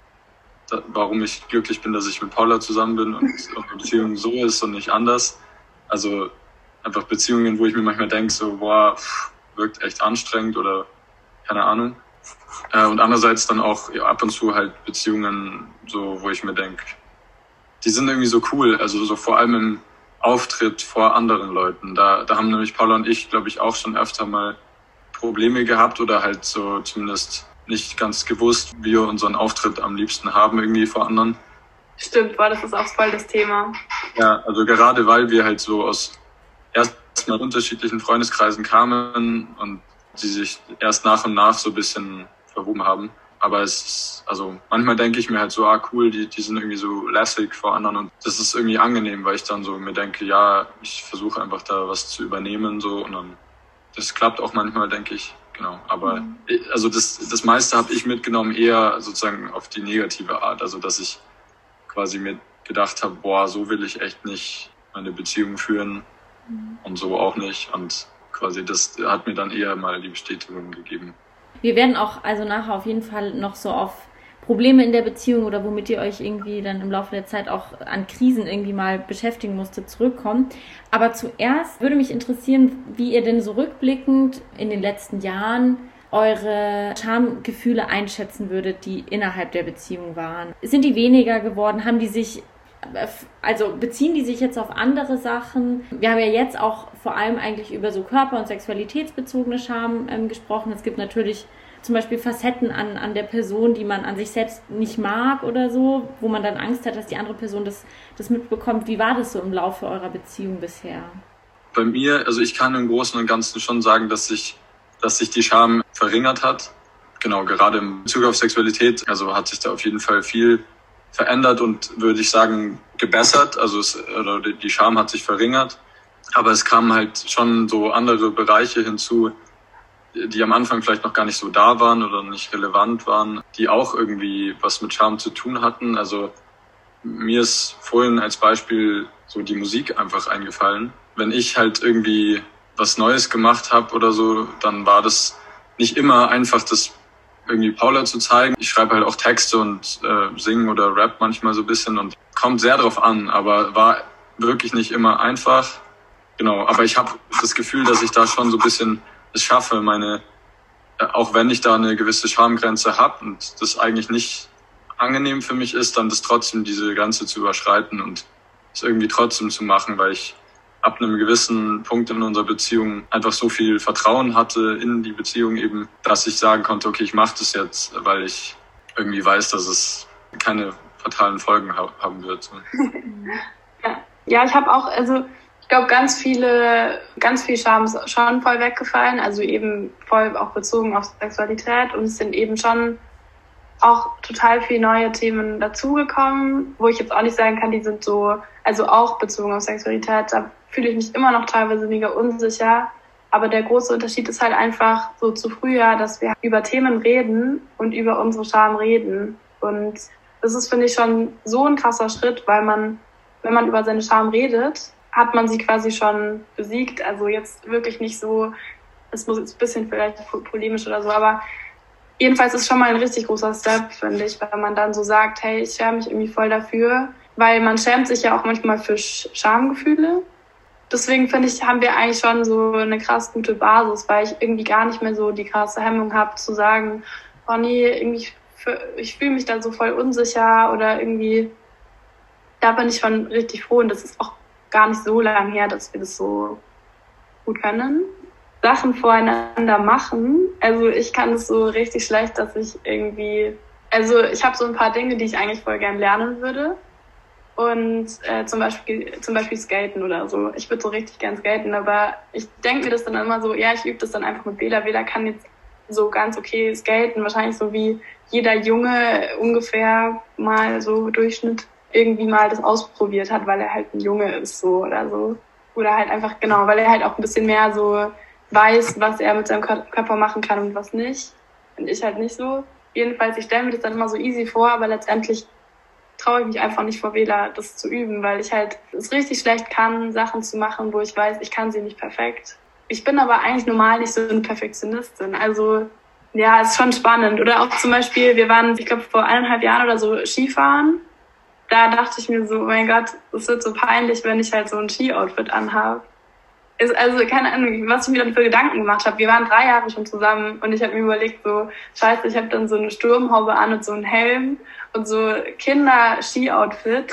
da, warum ich glücklich bin, dass ich mit Paula zusammen bin und unsere Beziehung so ist und nicht anders. Also einfach Beziehungen, wo ich mir manchmal denke, so boah, pff, wirkt echt anstrengend oder keine Ahnung. Äh, und andererseits dann auch ja, ab und zu halt Beziehungen, so wo ich mir denke, die sind irgendwie so cool, also so vor allem im Auftritt vor anderen Leuten. Da, da haben nämlich Paula und ich, glaube ich, auch schon öfter mal Probleme gehabt oder halt so zumindest nicht ganz gewusst, wie wir unseren Auftritt am liebsten haben irgendwie vor anderen. Stimmt, war das ist auch voll das Thema. Ja, also gerade weil wir halt so aus erstmal unterschiedlichen Freundeskreisen kamen und die sich erst nach und nach so ein bisschen verwoben haben. Aber es ist, also manchmal denke ich mir halt so, ah cool, die, die sind irgendwie so lässig vor anderen und das ist irgendwie angenehm, weil ich dann so mir denke, ja, ich versuche einfach da was zu übernehmen so und dann, das klappt auch manchmal, denke ich, genau. Aber mhm. also das, das meiste habe ich mitgenommen eher sozusagen auf die negative Art, also dass ich quasi mir gedacht habe, boah, so will ich echt nicht meine Beziehung führen mhm. und so auch nicht und quasi das hat mir dann eher mal die Bestätigung gegeben. Wir werden auch also nachher auf jeden Fall noch so auf Probleme in der Beziehung oder womit ihr euch irgendwie dann im Laufe der Zeit auch an Krisen irgendwie mal beschäftigen musstet, zurückkommen. Aber zuerst würde mich interessieren, wie ihr denn so rückblickend in den letzten Jahren eure Schamgefühle einschätzen würdet, die innerhalb der Beziehung waren. Sind die weniger geworden? Haben die sich Also beziehen die sich jetzt auf andere Sachen? Wir haben ja jetzt auch vor allem eigentlich über so körper- und sexualitätsbezogene Scham ähm, gesprochen. Es gibt natürlich zum Beispiel Facetten an, an der Person, die man an sich selbst nicht mag oder so, wo man dann Angst hat, dass die andere Person das, das mitbekommt. Wie war das so im Laufe eurer Beziehung bisher? Bei mir, also ich kann im Großen und Ganzen schon sagen, dass sich, dass sich die Scham verringert hat. Genau, gerade im Bezug auf Sexualität, also hat sich da auf jeden Fall viel verändert und würde ich sagen gebessert, also es, oder die Scham hat sich verringert, aber es kamen halt schon so andere Bereiche hinzu, die am Anfang vielleicht noch gar nicht so da waren oder nicht relevant waren, die auch irgendwie was mit Scham zu tun hatten. Also mir ist vorhin als Beispiel so die Musik einfach eingefallen. Wenn ich halt irgendwie was Neues gemacht habe oder so, dann war das nicht immer einfach das irgendwie Paula zu zeigen. Ich schreibe halt auch Texte und äh, singe oder rap manchmal so ein bisschen und kommt sehr drauf an, aber war wirklich nicht immer einfach. Genau, aber ich habe das Gefühl, dass ich da schon so ein bisschen es schaffe, meine, äh, auch wenn ich da eine gewisse Schamgrenze habe und das eigentlich nicht angenehm für mich ist, dann das trotzdem diese Grenze zu überschreiten und es irgendwie trotzdem zu machen, weil ich ab einem gewissen Punkt in unserer Beziehung einfach so viel Vertrauen hatte in die Beziehung eben, dass ich sagen konnte, okay, ich mache das jetzt, weil ich irgendwie weiß, dass es keine fatalen Folgen ha- haben wird. Ja, ja ich habe auch, also ich glaube, ganz viele, ganz viel Scham ist schon voll weggefallen, also eben voll auch bezogen auf Sexualität und es sind eben schon auch total viele neue Themen dazugekommen, wo ich jetzt auch nicht sagen kann, die sind so, also auch bezogen auf Sexualität, da fühle ich mich immer noch teilweise mega unsicher, Aber der große Unterschied ist halt einfach so zu früher, dass wir über Themen reden und über unsere Scham reden. Und das ist, finde ich, schon so ein krasser Schritt, weil man, wenn man über seine Scham redet, hat man sie quasi schon besiegt. Also jetzt wirklich nicht so, es muss jetzt ein bisschen vielleicht polemisch oder so, aber jedenfalls ist schon mal ein richtig großer Step, finde ich, weil man dann so sagt, hey, ich schäme mich irgendwie voll dafür, weil man schämt sich ja auch manchmal für Schamgefühle. Deswegen finde ich, haben wir eigentlich schon so eine krass gute Basis, weil ich irgendwie gar nicht mehr so die krasse Hemmung habe zu sagen, oh nee, irgendwie, ich fühle mich da so voll unsicher oder irgendwie, da bin ich schon richtig froh und das ist auch gar nicht so lange her, dass wir das so gut können. Sachen voreinander machen, also ich kann es so richtig schlecht, dass ich irgendwie, also ich habe so ein paar Dinge, die ich eigentlich voll gern lernen würde. Und äh, zum Beispiel zum Beispiel Skaten oder so. Ich würde so richtig gern skaten, aber ich denke mir das dann immer so, ja, ich übe das dann einfach mit Bela. Bela kann jetzt so ganz okay skaten, wahrscheinlich so wie jeder Junge ungefähr mal so Durchschnitt irgendwie mal das ausprobiert hat, weil er halt ein Junge ist so oder so. Oder halt einfach, genau, weil er halt auch ein bisschen mehr so weiß, was er mit seinem Körper machen kann und was nicht. Und ich halt nicht so. Jedenfalls, ich stelle mir das dann immer so easy vor, aber letztendlich traue ich mich einfach nicht vor Bela, das zu üben, weil ich halt es richtig schlecht kann, Sachen zu machen, wo ich weiß, ich kann sie nicht perfekt. Ich bin aber eigentlich normal nicht so eine Perfektionistin. Also ja, ist schon spannend. Oder auch zum Beispiel, wir waren, ich glaube, vor eineinhalb Jahren oder so Skifahren. Da dachte ich mir so, oh mein Gott, es wird so peinlich, wenn ich halt so ein Ski-Outfit anhabe. Ist also keine Ahnung, was ich mir dann für Gedanken gemacht habe. Wir waren drei Jahre schon zusammen und ich habe mir überlegt, so scheiße, ich habe dann so eine Sturmhaube an und so einen Helm und so Kinder-Ski-Outfit.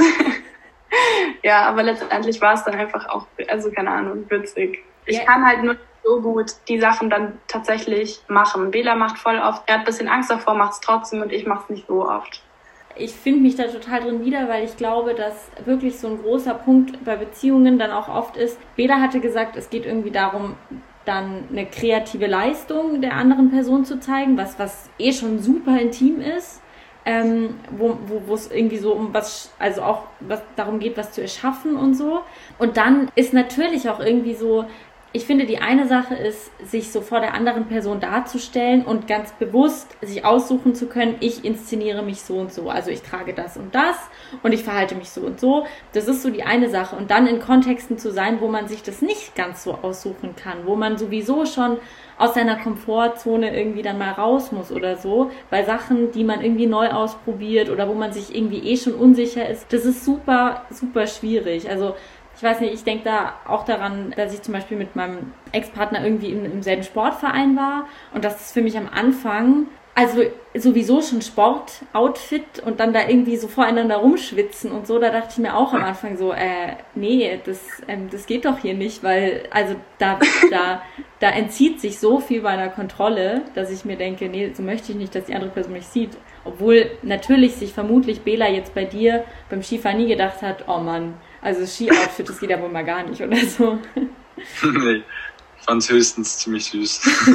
Ja, aber letztendlich war es dann einfach auch, also keine Ahnung, witzig. Ich yeah. kann halt nur so gut die Sachen dann tatsächlich machen. Bela macht voll oft, er hat ein bisschen Angst davor, macht es trotzdem und ich mache es nicht so oft. Ich finde mich da total drin wieder, weil ich glaube, dass wirklich so ein großer Punkt bei Beziehungen dann auch oft ist, Bela hatte gesagt, es geht irgendwie darum, dann eine kreative Leistung der anderen Person zu zeigen, was, was eh schon super intim ist, ähm, wo, wo, wo es irgendwie so um was, also auch was darum geht, was zu erschaffen und so. Und dann ist natürlich auch irgendwie so, ich finde, die eine Sache ist, sich so vor der anderen Person darzustellen und ganz bewusst sich aussuchen zu können, ich inszeniere mich so und so. Also ich trage das und das und ich verhalte mich so und so. Das ist so die eine Sache. Und dann in Kontexten zu sein, wo man sich das nicht ganz so aussuchen kann, wo man sowieso schon aus seiner Komfortzone irgendwie dann mal raus muss oder so, bei Sachen, die man irgendwie neu ausprobiert oder wo man sich irgendwie eh schon unsicher ist. Das ist super, super schwierig. Also ich weiß nicht, ich denke da auch daran, dass ich zum Beispiel mit meinem Ex-Partner irgendwie im, im selben Sportverein war und das ist für mich am Anfang, also sowieso schon Sportoutfit und dann da irgendwie so voreinander rumschwitzen und so, da dachte ich mir auch am Anfang so, äh, nee, das, ähm, das geht doch hier nicht, weil also da, da, da entzieht sich so viel meiner Kontrolle, dass ich mir denke, nee, so möchte ich nicht, dass die andere Person mich sieht. Obwohl natürlich sich vermutlich Bela jetzt bei dir beim Skifahren nie gedacht hat, oh Mann, also Ski-Outfit, das geht ja wohl mal gar nicht oder so. Nee, ich fand's höchstens ziemlich süß.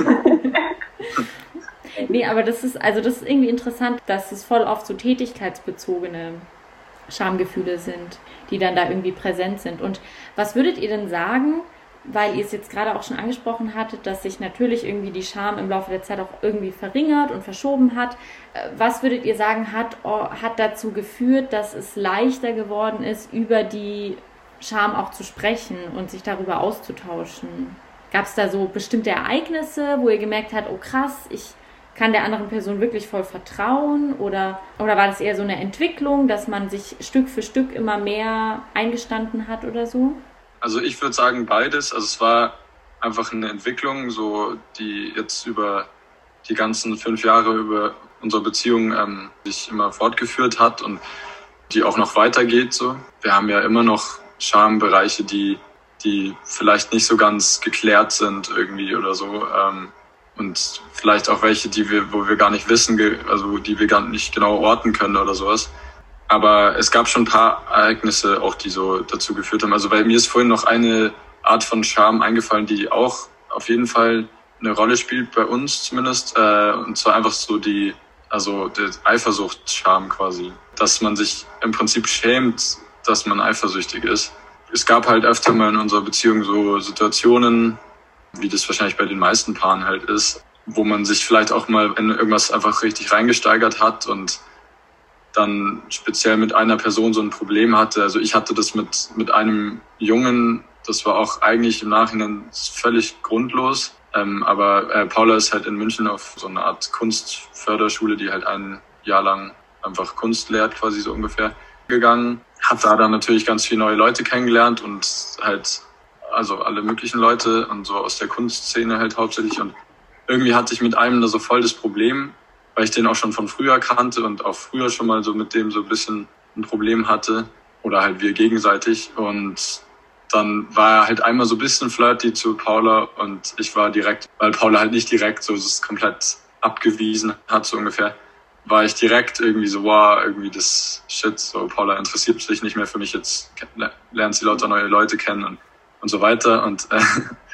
Nee, aber das ist, also das ist irgendwie interessant, dass es voll oft so tätigkeitsbezogene Schamgefühle sind, die dann da irgendwie präsent sind. Und was würdet ihr denn sagen, weil ihr es jetzt gerade auch schon angesprochen hattet, dass sich natürlich irgendwie die Scham im Laufe der Zeit auch irgendwie verringert und verschoben hat. Was würdet ihr sagen, hat, hat dazu geführt, dass es leichter geworden ist, über die Scham auch zu sprechen und sich darüber auszutauschen? Gab es da so bestimmte Ereignisse, wo ihr gemerkt habt, oh krass, ich kann der anderen Person wirklich voll vertrauen? Oder, oder war das eher so eine Entwicklung, dass man sich Stück für Stück immer mehr eingestanden hat oder so? Also ich würde sagen beides. Also es war einfach eine Entwicklung, so die jetzt über die ganzen fünf Jahre über unsere Beziehung ähm, sich immer fortgeführt hat und die auch noch weitergeht. So. Wir haben ja immer noch Schambereiche, die, die vielleicht nicht so ganz geklärt sind irgendwie oder so. Ähm, und vielleicht auch welche, die wir, wo wir gar nicht wissen, also die wir gar nicht genau orten können oder sowas. Aber es gab schon ein paar Ereignisse auch, die so dazu geführt haben. Also weil mir ist vorhin noch eine Art von Scham eingefallen, die auch auf jeden Fall eine Rolle spielt, bei uns zumindest. Äh, und zwar einfach so die, also der Eifersuchtsscham quasi. Dass man sich im Prinzip schämt, dass man eifersüchtig ist. Es gab halt öfter mal in unserer Beziehung so Situationen, wie das wahrscheinlich bei den meisten Paaren halt ist, wo man sich vielleicht auch mal in irgendwas einfach richtig reingesteigert hat und dann speziell mit einer Person so ein Problem hatte. Also ich hatte das mit, mit einem Jungen, das war auch eigentlich im Nachhinein völlig grundlos. Ähm, aber äh, Paula ist halt in München auf so eine Art Kunstförderschule, die halt ein Jahr lang einfach Kunst lehrt, quasi so ungefähr, gegangen. Hat da dann natürlich ganz viele neue Leute kennengelernt und halt, also alle möglichen Leute und so aus der Kunstszene halt hauptsächlich. Und irgendwie hatte ich mit einem da so voll das Problem, weil ich den auch schon von früher kannte und auch früher schon mal so mit dem so ein bisschen ein Problem hatte oder halt wir gegenseitig. Und dann war er halt einmal so ein bisschen flirty zu Paula und ich war direkt, weil Paula halt nicht direkt so es komplett abgewiesen hat, so ungefähr, war ich direkt irgendwie so, wow, irgendwie das Shit, so Paula interessiert sich nicht mehr für mich, jetzt lernt sie lauter neue Leute kennen und, und so weiter. Und, äh,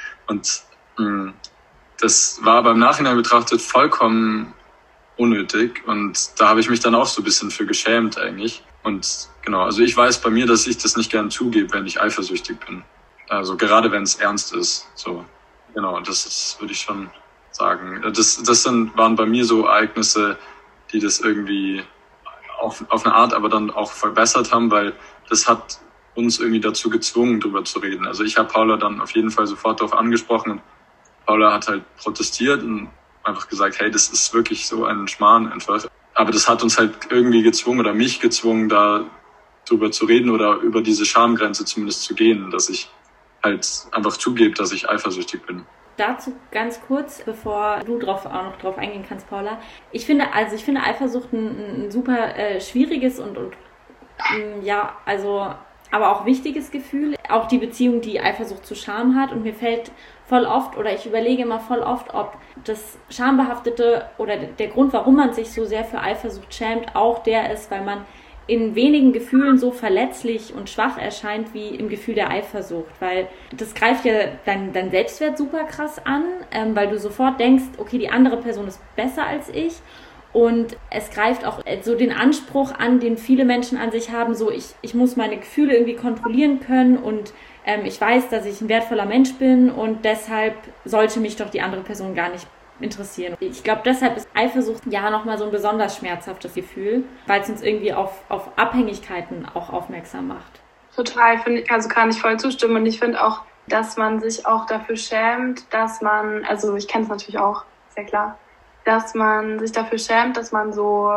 und mh, das war beim Nachhinein betrachtet vollkommen unnötig und da habe ich mich dann auch so ein bisschen für geschämt eigentlich. Und genau, also ich weiß bei mir, dass ich das nicht gern zugebe, wenn ich eifersüchtig bin. Also gerade wenn es ernst ist. So, genau, das ist, würde ich schon sagen. Das, das sind, waren bei mir so Ereignisse, die das irgendwie auf, auf eine Art aber dann auch verbessert haben, weil das hat uns irgendwie dazu gezwungen, drüber zu reden. Also ich habe Paula dann auf jeden Fall sofort darauf angesprochen und Paula hat halt protestiert und einfach gesagt, hey, das ist wirklich so ein Schmarrn einfach. Aber das hat uns halt irgendwie gezwungen oder mich gezwungen, da drüber zu reden oder über diese Schamgrenze zumindest zu gehen, dass ich halt einfach zugebe, dass ich eifersüchtig bin. Dazu ganz kurz, bevor du drauf, auch noch drauf eingehen kannst, Paula. Ich finde, also ich finde Eifersucht ein, ein super äh, schwieriges und, und ähm, ja, also aber auch wichtiges Gefühl. Auch die Beziehung, die Eifersucht zu Scham hat. Und mir fällt voll oft, oder ich überlege immer voll oft, ob das Schambehaftete oder der Grund, warum man sich so sehr für Eifersucht schämt, auch der ist, weil man in wenigen Gefühlen so verletzlich und schwach erscheint wie im Gefühl der Eifersucht. Weil das greift ja dein, dein Selbstwert super krass an, ähm, weil du sofort denkst, okay, die andere Person ist besser als ich. Und es greift auch so den Anspruch an, den viele Menschen an sich haben, so ich, ich muss meine Gefühle irgendwie kontrollieren können und ähm, ich weiß, dass ich ein wertvoller Mensch bin und deshalb sollte mich doch die andere Person gar nicht interessieren. Ich glaube, deshalb ist Eifersucht ja nochmal so ein besonders schmerzhaftes Gefühl, weil es uns irgendwie auf, auf Abhängigkeiten auch aufmerksam macht. Total, finde ich, also kann ich voll zustimmen und ich finde auch, dass man sich auch dafür schämt, dass man, also ich kenne es natürlich auch, sehr klar, dass man sich dafür schämt, dass man so,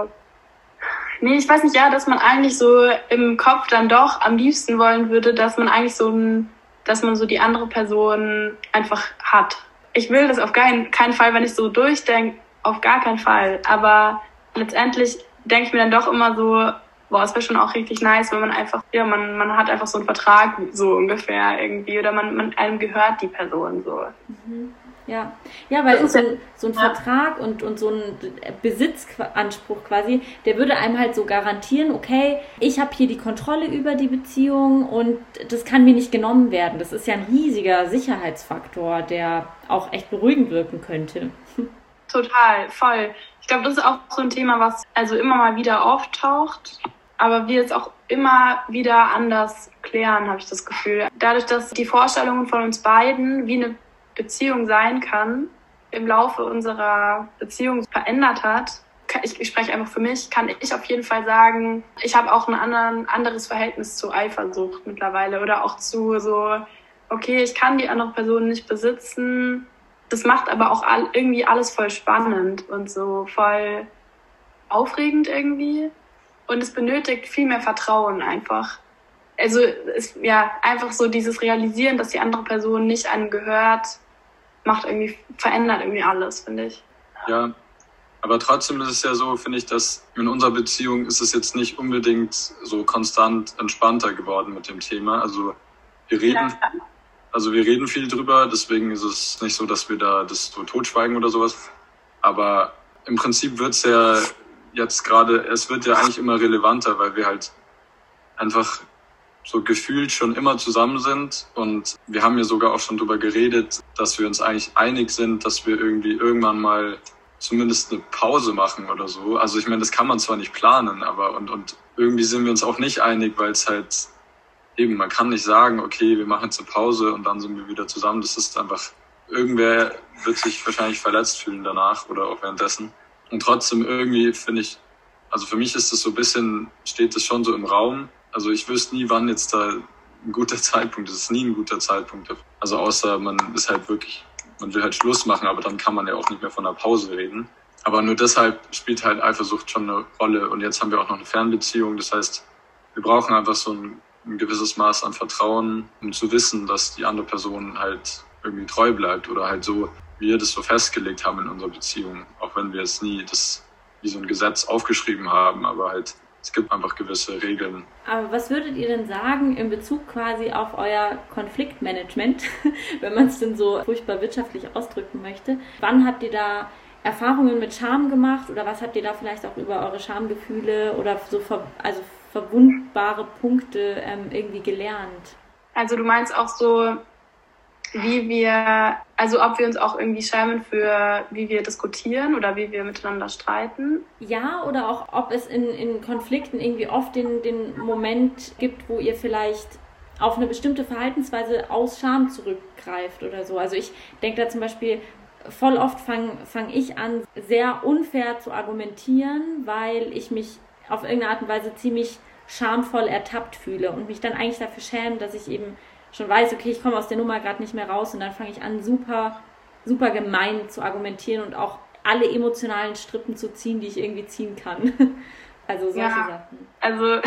nee, ich weiß nicht, ja, dass man eigentlich so im Kopf dann doch am liebsten wollen würde, dass man eigentlich so ein, dass man so die andere Person einfach hat. Ich will das auf keinen, keinen Fall, wenn ich so durchdenke, auf gar keinen Fall. Aber letztendlich denke ich mir dann doch immer so, boah, es wäre schon auch richtig nice, wenn man einfach, ja, man, man hat einfach so einen Vertrag so ungefähr irgendwie oder man, man einem gehört die Person so. Mhm. Ja, ja, weil so ein, so ein ja. Vertrag und, und so ein Besitzanspruch quasi, der würde einem halt so garantieren, okay, ich habe hier die Kontrolle über die Beziehung und das kann mir nicht genommen werden. Das ist ja ein riesiger Sicherheitsfaktor, der auch echt beruhigend wirken könnte. Total, voll. Ich glaube, das ist auch so ein Thema, was also immer mal wieder auftaucht, aber wir es auch immer wieder anders klären, habe ich das Gefühl. Dadurch, dass die Vorstellungen von uns beiden, wie eine Beziehung sein kann, im Laufe unserer Beziehung verändert hat, ich, ich spreche einfach für mich, kann ich auf jeden Fall sagen, ich habe auch ein anderen, anderes Verhältnis zu Eifersucht mittlerweile oder auch zu so, okay, ich kann die andere Person nicht besitzen, das macht aber auch all, irgendwie alles voll spannend und so voll aufregend irgendwie und es benötigt viel mehr Vertrauen einfach. Also es, ja, einfach so dieses Realisieren, dass die andere Person nicht einem gehört, macht irgendwie, verändert irgendwie alles, finde ich. Ja, aber trotzdem ist es ja so, finde ich, dass in unserer Beziehung ist es jetzt nicht unbedingt so konstant entspannter geworden mit dem Thema. Also wir reden, ja. also wir reden viel drüber, deswegen ist es nicht so, dass wir da das so totschweigen oder sowas. Aber im Prinzip wird es ja jetzt gerade, es wird ja eigentlich immer relevanter, weil wir halt einfach so gefühlt schon immer zusammen sind und wir haben ja sogar auch schon drüber geredet, dass wir uns eigentlich einig sind, dass wir irgendwie irgendwann mal zumindest eine Pause machen oder so. Also ich meine, das kann man zwar nicht planen, aber und, und irgendwie sind wir uns auch nicht einig, weil es halt eben, man kann nicht sagen, okay, wir machen jetzt eine Pause und dann sind wir wieder zusammen. Das ist einfach irgendwer wird sich wahrscheinlich verletzt fühlen danach oder auch währenddessen. Und trotzdem irgendwie finde ich, also für mich ist das so ein bisschen, steht das schon so im Raum. Also ich wüsste nie, wann jetzt da ein guter Zeitpunkt ist. Es ist nie ein guter Zeitpunkt. Also außer man ist halt wirklich, man will halt Schluss machen, aber dann kann man ja auch nicht mehr von einer Pause reden. Aber nur deshalb spielt halt Eifersucht schon eine Rolle. Und jetzt haben wir auch noch eine Fernbeziehung. Das heißt, wir brauchen einfach so ein, ein gewisses Maß an Vertrauen, um zu wissen, dass die andere Person halt irgendwie treu bleibt oder halt so, wie wir das so festgelegt haben in unserer Beziehung. Auch wenn wir jetzt nie das wie so ein Gesetz aufgeschrieben haben, aber halt es gibt einfach gewisse Regeln. Aber was würdet ihr denn sagen in Bezug quasi auf euer Konfliktmanagement, wenn man es denn so furchtbar wirtschaftlich ausdrücken möchte? Wann habt ihr da Erfahrungen mit Scham gemacht oder was habt ihr da vielleicht auch über eure Schamgefühle oder so ver- also verwundbare Punkte ähm, irgendwie gelernt? Also du meinst auch so, wie wir, also ob wir uns auch irgendwie schämen für, wie wir diskutieren oder wie wir miteinander streiten. Ja, oder auch, ob es in, in Konflikten irgendwie oft den, den Moment gibt, wo ihr vielleicht auf eine bestimmte Verhaltensweise aus Scham zurückgreift oder so. Also ich denke da zum Beispiel, voll oft fange fang ich an, sehr unfair zu argumentieren, weil ich mich auf irgendeine Art und Weise ziemlich schamvoll ertappt fühle und mich dann eigentlich dafür schäme, dass ich eben schon weiß, okay, ich komme aus der Nummer gerade nicht mehr raus und dann fange ich an, super, super gemein zu argumentieren und auch alle emotionalen Strippen zu ziehen, die ich irgendwie ziehen kann. Also solche ja, Sachen. Also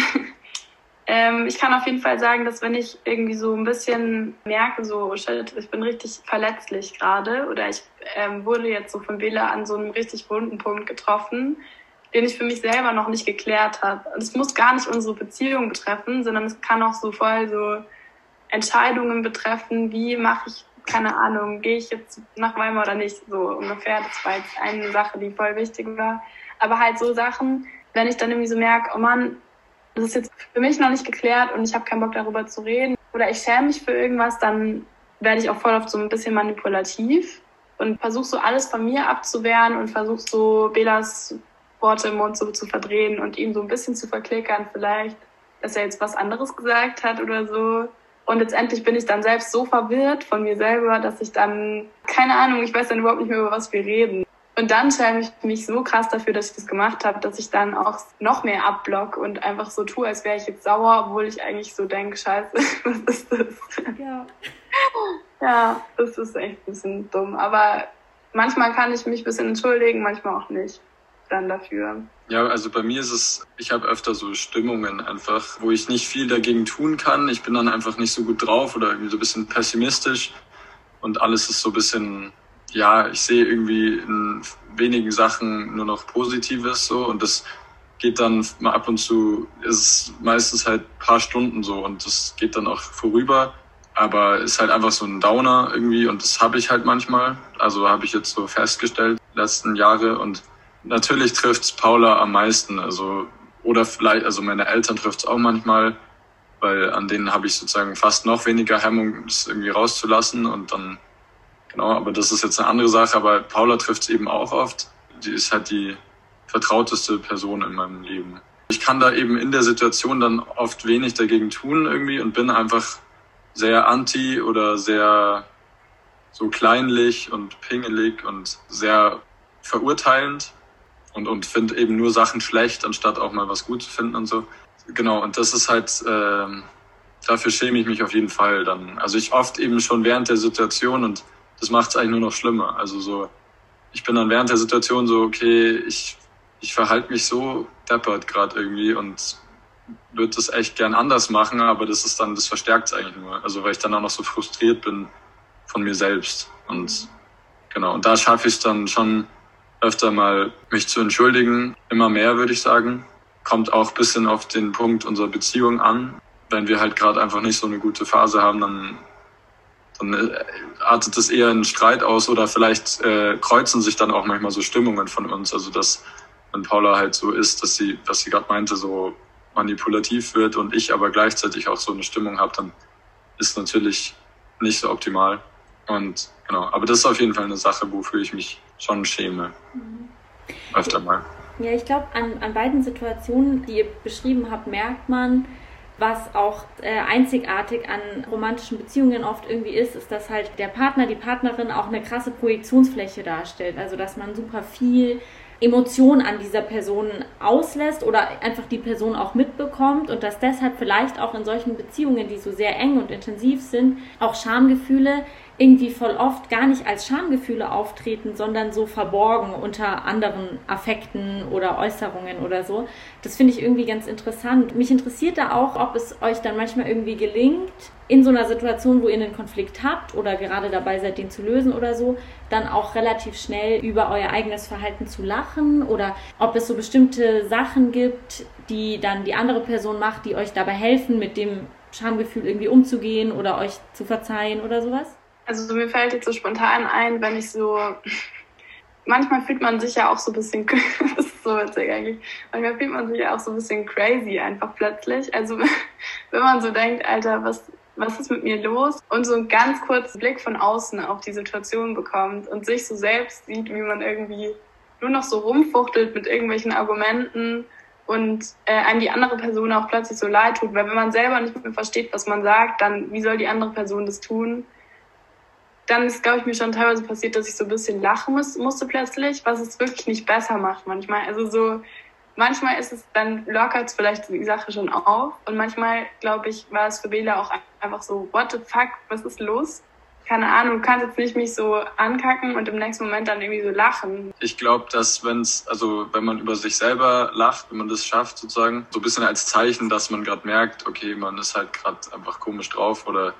ähm, ich kann auf jeden Fall sagen, dass wenn ich irgendwie so ein bisschen merke, so, shit, ich bin richtig verletzlich gerade oder ich ähm, wurde jetzt so von Bela an so einem richtig wunden Punkt getroffen, den ich für mich selber noch nicht geklärt habe. Und es muss gar nicht unsere Beziehung betreffen, sondern es kann auch so voll so Entscheidungen betreffen, wie mache ich, keine Ahnung, gehe ich jetzt nach Weimar oder nicht, so ungefähr. Das war jetzt eine Sache, die voll wichtig war. Aber halt so Sachen, wenn ich dann irgendwie so merke, oh Mann, das ist jetzt für mich noch nicht geklärt und ich habe keinen Bock darüber zu reden oder ich schäme mich für irgendwas, dann werde ich auch voll oft so ein bisschen manipulativ und versuche so alles von mir abzuwehren und versuche so Belas Worte im Mund so zu verdrehen und ihm so ein bisschen zu verklickern vielleicht, dass er jetzt was anderes gesagt hat oder so. Und letztendlich bin ich dann selbst so verwirrt von mir selber, dass ich dann, keine Ahnung, ich weiß dann überhaupt nicht mehr, über was wir reden. Und dann schäme ich mich so krass dafür, dass ich das gemacht habe, dass ich dann auch noch mehr abblock und einfach so tue, als wäre ich jetzt sauer, obwohl ich eigentlich so denke, scheiße, was ist das? Ja. Ja, das ist echt ein bisschen dumm. Aber manchmal kann ich mich ein bisschen entschuldigen, manchmal auch nicht dann dafür. Ja, also bei mir ist es, ich habe öfter so Stimmungen einfach, wo ich nicht viel dagegen tun kann. Ich bin dann einfach nicht so gut drauf oder irgendwie so ein bisschen pessimistisch und alles ist so ein bisschen, ja, ich sehe irgendwie in wenigen Sachen nur noch Positives so und das geht dann mal ab und zu, ist meistens halt ein paar Stunden so und das geht dann auch vorüber, aber ist halt einfach so ein Downer irgendwie und das habe ich halt manchmal, also habe ich jetzt so festgestellt, die letzten Jahre und natürlich trifft's Paula am meisten, also oder vielleicht, also meine Eltern trifft's auch manchmal, weil an denen habe ich sozusagen fast noch weniger Hemmung, das irgendwie rauszulassen und dann, genau, aber das ist jetzt eine andere Sache, aber Paula trifft's eben auch oft, die ist halt die vertrauteste Person in meinem Leben. Ich kann da eben in der Situation dann oft wenig dagegen tun irgendwie und bin einfach sehr anti oder sehr so kleinlich und pingelig und sehr verurteilend. Und, und finde eben nur Sachen schlecht, anstatt auch mal was gut zu finden und so. Genau, und das ist halt, ähm, dafür schäme ich mich auf jeden Fall dann. Also ich oft eben schon während der Situation und das macht es eigentlich nur noch schlimmer. Also so, ich bin dann während der Situation so, okay, ich, ich verhalte mich so deppert gerade irgendwie und würde das echt gern anders machen, aber das ist dann, das verstärkt es eigentlich nur. Also weil ich dann auch noch so frustriert bin von mir selbst. Und genau, und da schaffe ich es dann schon öfter mal, mich zu entschuldigen. Immer mehr, würde ich sagen. Kommt auch ein bisschen auf den Punkt unserer Beziehung an. Wenn wir halt gerade einfach nicht so eine gute Phase haben, dann, dann artet es eher in Streit aus oder vielleicht äh, kreuzen sich dann auch manchmal so Stimmungen von uns. Also dass, wenn Paula halt so ist, dass sie, was sie gerade meinte, so manipulativ wird und ich aber gleichzeitig auch so eine Stimmung habe, dann ist natürlich nicht so optimal. Und genau, aber das ist auf jeden Fall eine Sache, wofür ich mich schon schäme. Mhm. Öfter mal. Ja, ich glaube, an, an beiden Situationen, die ihr beschrieben habt, merkt man, Was auch äh, einzigartig an romantischen Beziehungen oft irgendwie ist, ist, dass halt der Partner, die Partnerin auch eine krasse Projektionsfläche darstellt. Also dass man super viel Emotionen an dieser Person auslässt oder einfach die Person auch mitbekommt und dass deshalb vielleicht auch in solchen Beziehungen, die so sehr eng und intensiv sind, auch Schamgefühle irgendwie voll oft gar nicht als Schamgefühle auftreten, sondern so verborgen unter anderen Affekten oder Äußerungen oder so. Das finde ich irgendwie ganz interessant. Mich interessiert da auch, ob es euch dann manchmal irgendwie gelingt, in so einer Situation, wo ihr einen Konflikt habt oder gerade dabei seid, den zu lösen oder so, dann auch relativ schnell über euer eigenes Verhalten zu lachen oder ob es so bestimmte Sachen gibt, die dann die andere Person macht, die euch dabei helfen, mit dem Schamgefühl irgendwie umzugehen oder euch zu verzeihen oder sowas? Also mir fällt jetzt so spontan ein, wenn ich so, manchmal fühlt man sich ja auch so ein bisschen, das ist so witzig eigentlich, manchmal fühlt man sich ja auch so ein bisschen crazy einfach plötzlich. Also wenn man so denkt, Alter, was, was ist mit mir los? Und so einen ganz kurzen Blick von außen auf die Situation bekommt und sich so selbst sieht, wie man irgendwie nur noch so rumfuchtelt mit irgendwelchen Argumenten und äh, einem die andere Person auch plötzlich so leid tut. Weil wenn man selber nicht mehr versteht, was man sagt, dann wie soll die andere Person das tun? Dann ist, glaube ich, mir schon teilweise passiert, dass ich so ein bisschen lachen muss, musste plötzlich, was es wirklich nicht besser macht manchmal. Also so, manchmal ist es, dann lockert es vielleicht die Sache schon auf. Und manchmal, glaube ich, war es für Bela auch einfach so, what the fuck, was ist los? Keine Ahnung, du kannst jetzt nicht mich so ankacken und im nächsten Moment dann irgendwie so lachen. Ich glaube, dass wenn es, also wenn man über sich selber lacht, wenn man das schafft sozusagen, so ein bisschen als Zeichen, dass man gerade merkt, okay, man ist halt gerade einfach komisch drauf oder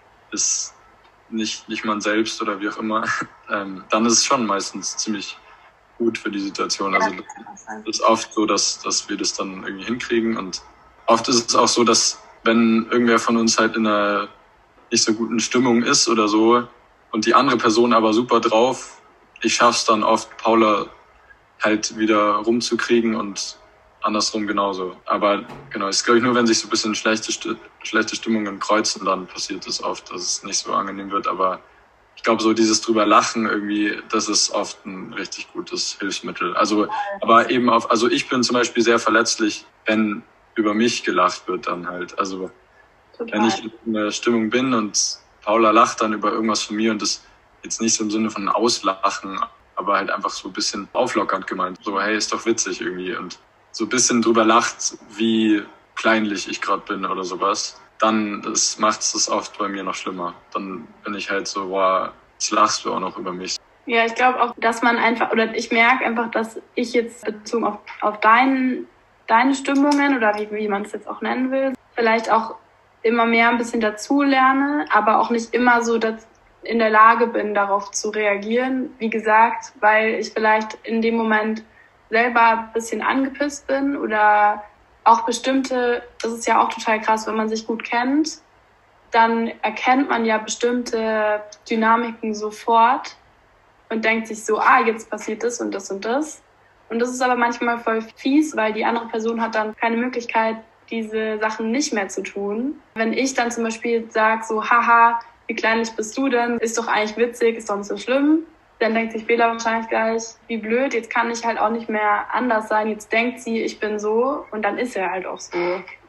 ist nicht nicht man selbst oder wie auch immer, ähm, dann ist es schon meistens ziemlich gut für die Situation. Also das ist oft so, dass dass wir das dann irgendwie hinkriegen und oft ist es auch so, dass wenn irgendwer von uns halt in einer nicht so guten Stimmung ist oder so und die andere Person aber super drauf, ich schaff's dann oft, Paula halt wieder rumzukriegen und andersrum genauso. Aber genau, es ist, glaube ich, nur wenn sich so ein bisschen schlechte, schlechte Stimmungen kreuzen, dann passiert es oft, dass es nicht so angenehm wird. Aber ich glaube, so dieses drüber lachen irgendwie, das ist oft ein richtig gutes Hilfsmittel. Also, aber eben auf, also ich bin zum Beispiel sehr verletzlich, wenn über mich gelacht wird dann halt. Also, Total. Wenn ich in der Stimmung bin und Paula lacht dann über irgendwas von mir und das jetzt nicht so im Sinne von Auslachen, aber halt einfach so ein bisschen auflockernd gemeint. So, hey, ist doch witzig irgendwie und so ein bisschen drüber lacht, wie kleinlich ich gerade bin oder sowas, dann macht es das oft bei mir noch schlimmer. Dann bin ich halt so, boah, jetzt lachst du auch noch über mich. Ja, ich glaube auch, dass man einfach, oder ich merke einfach, dass ich jetzt bezogen auf, auf dein, deine Stimmungen oder wie, wie man es jetzt auch nennen will, vielleicht auch immer mehr ein bisschen dazu lerne, aber auch nicht immer so dass in der Lage bin, darauf zu reagieren. Wie gesagt, weil ich vielleicht in dem Moment selber ein bisschen angepisst bin oder auch bestimmte, das ist ja auch total krass, wenn man sich gut kennt, dann erkennt man ja bestimmte Dynamiken sofort und denkt sich so, ah, jetzt passiert das und das und das. Und das ist aber manchmal voll fies, weil die andere Person hat dann keine Möglichkeit, diese Sachen nicht mehr zu tun. Wenn ich dann zum Beispiel sage so, haha, wie kleinlich bist du denn? Ist doch eigentlich witzig, ist doch nicht so schlimm. Dann denkt sich Bela wahrscheinlich gleich, wie blöd, jetzt kann ich halt auch nicht mehr anders sein. Jetzt denkt sie, ich bin so und dann ist er halt auch so.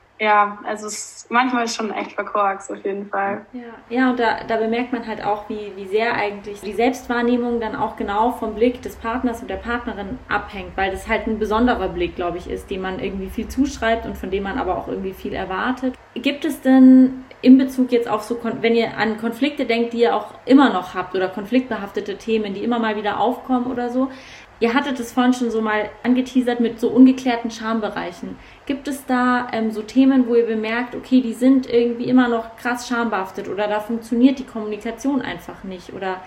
Ja, also es, manchmal ist schon echt verkorkst auf jeden Fall. Ja, ja und da, da bemerkt man halt auch, wie, wie sehr eigentlich die Selbstwahrnehmung dann auch genau vom Blick des Partners und der Partnerin abhängt, weil das halt ein besonderer Blick, glaube ich, ist, dem man irgendwie viel zuschreibt und von dem man aber auch irgendwie viel erwartet. Gibt es denn in Bezug jetzt auf so, wenn ihr an Konflikte denkt, die ihr auch immer noch habt oder konfliktbehaftete Themen, die immer mal wieder aufkommen oder so, ihr hattet es vorhin schon so mal angeteasert mit so ungeklärten Schambereichen. Gibt es da ähm, so Themen, wo ihr bemerkt, okay, die sind irgendwie immer noch krass schambehaftet oder da funktioniert die Kommunikation einfach nicht oder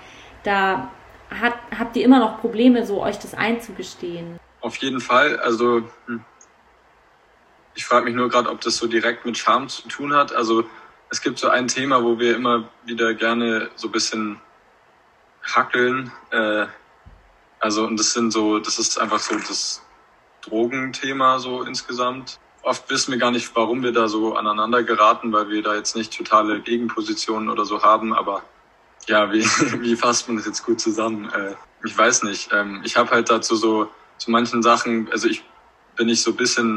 da hat, habt ihr immer noch Probleme, so euch das einzugestehen? Auf jeden Fall. Also ich frage mich nur gerade, ob das so direkt mit Scham zu tun hat. Also es gibt so ein Thema, wo wir immer wieder gerne so ein bisschen hackeln. Äh, also und das sind so, das ist einfach so das Drogenthema so insgesamt. Oft wissen wir gar nicht, warum wir da so aneinander geraten, weil wir da jetzt nicht totale Gegenpositionen oder so haben. Aber ja, wie, wie fasst man das jetzt gut zusammen? Äh, ich weiß nicht. Ähm, ich habe halt dazu so zu manchen Sachen, also ich bin ich so ein bisschen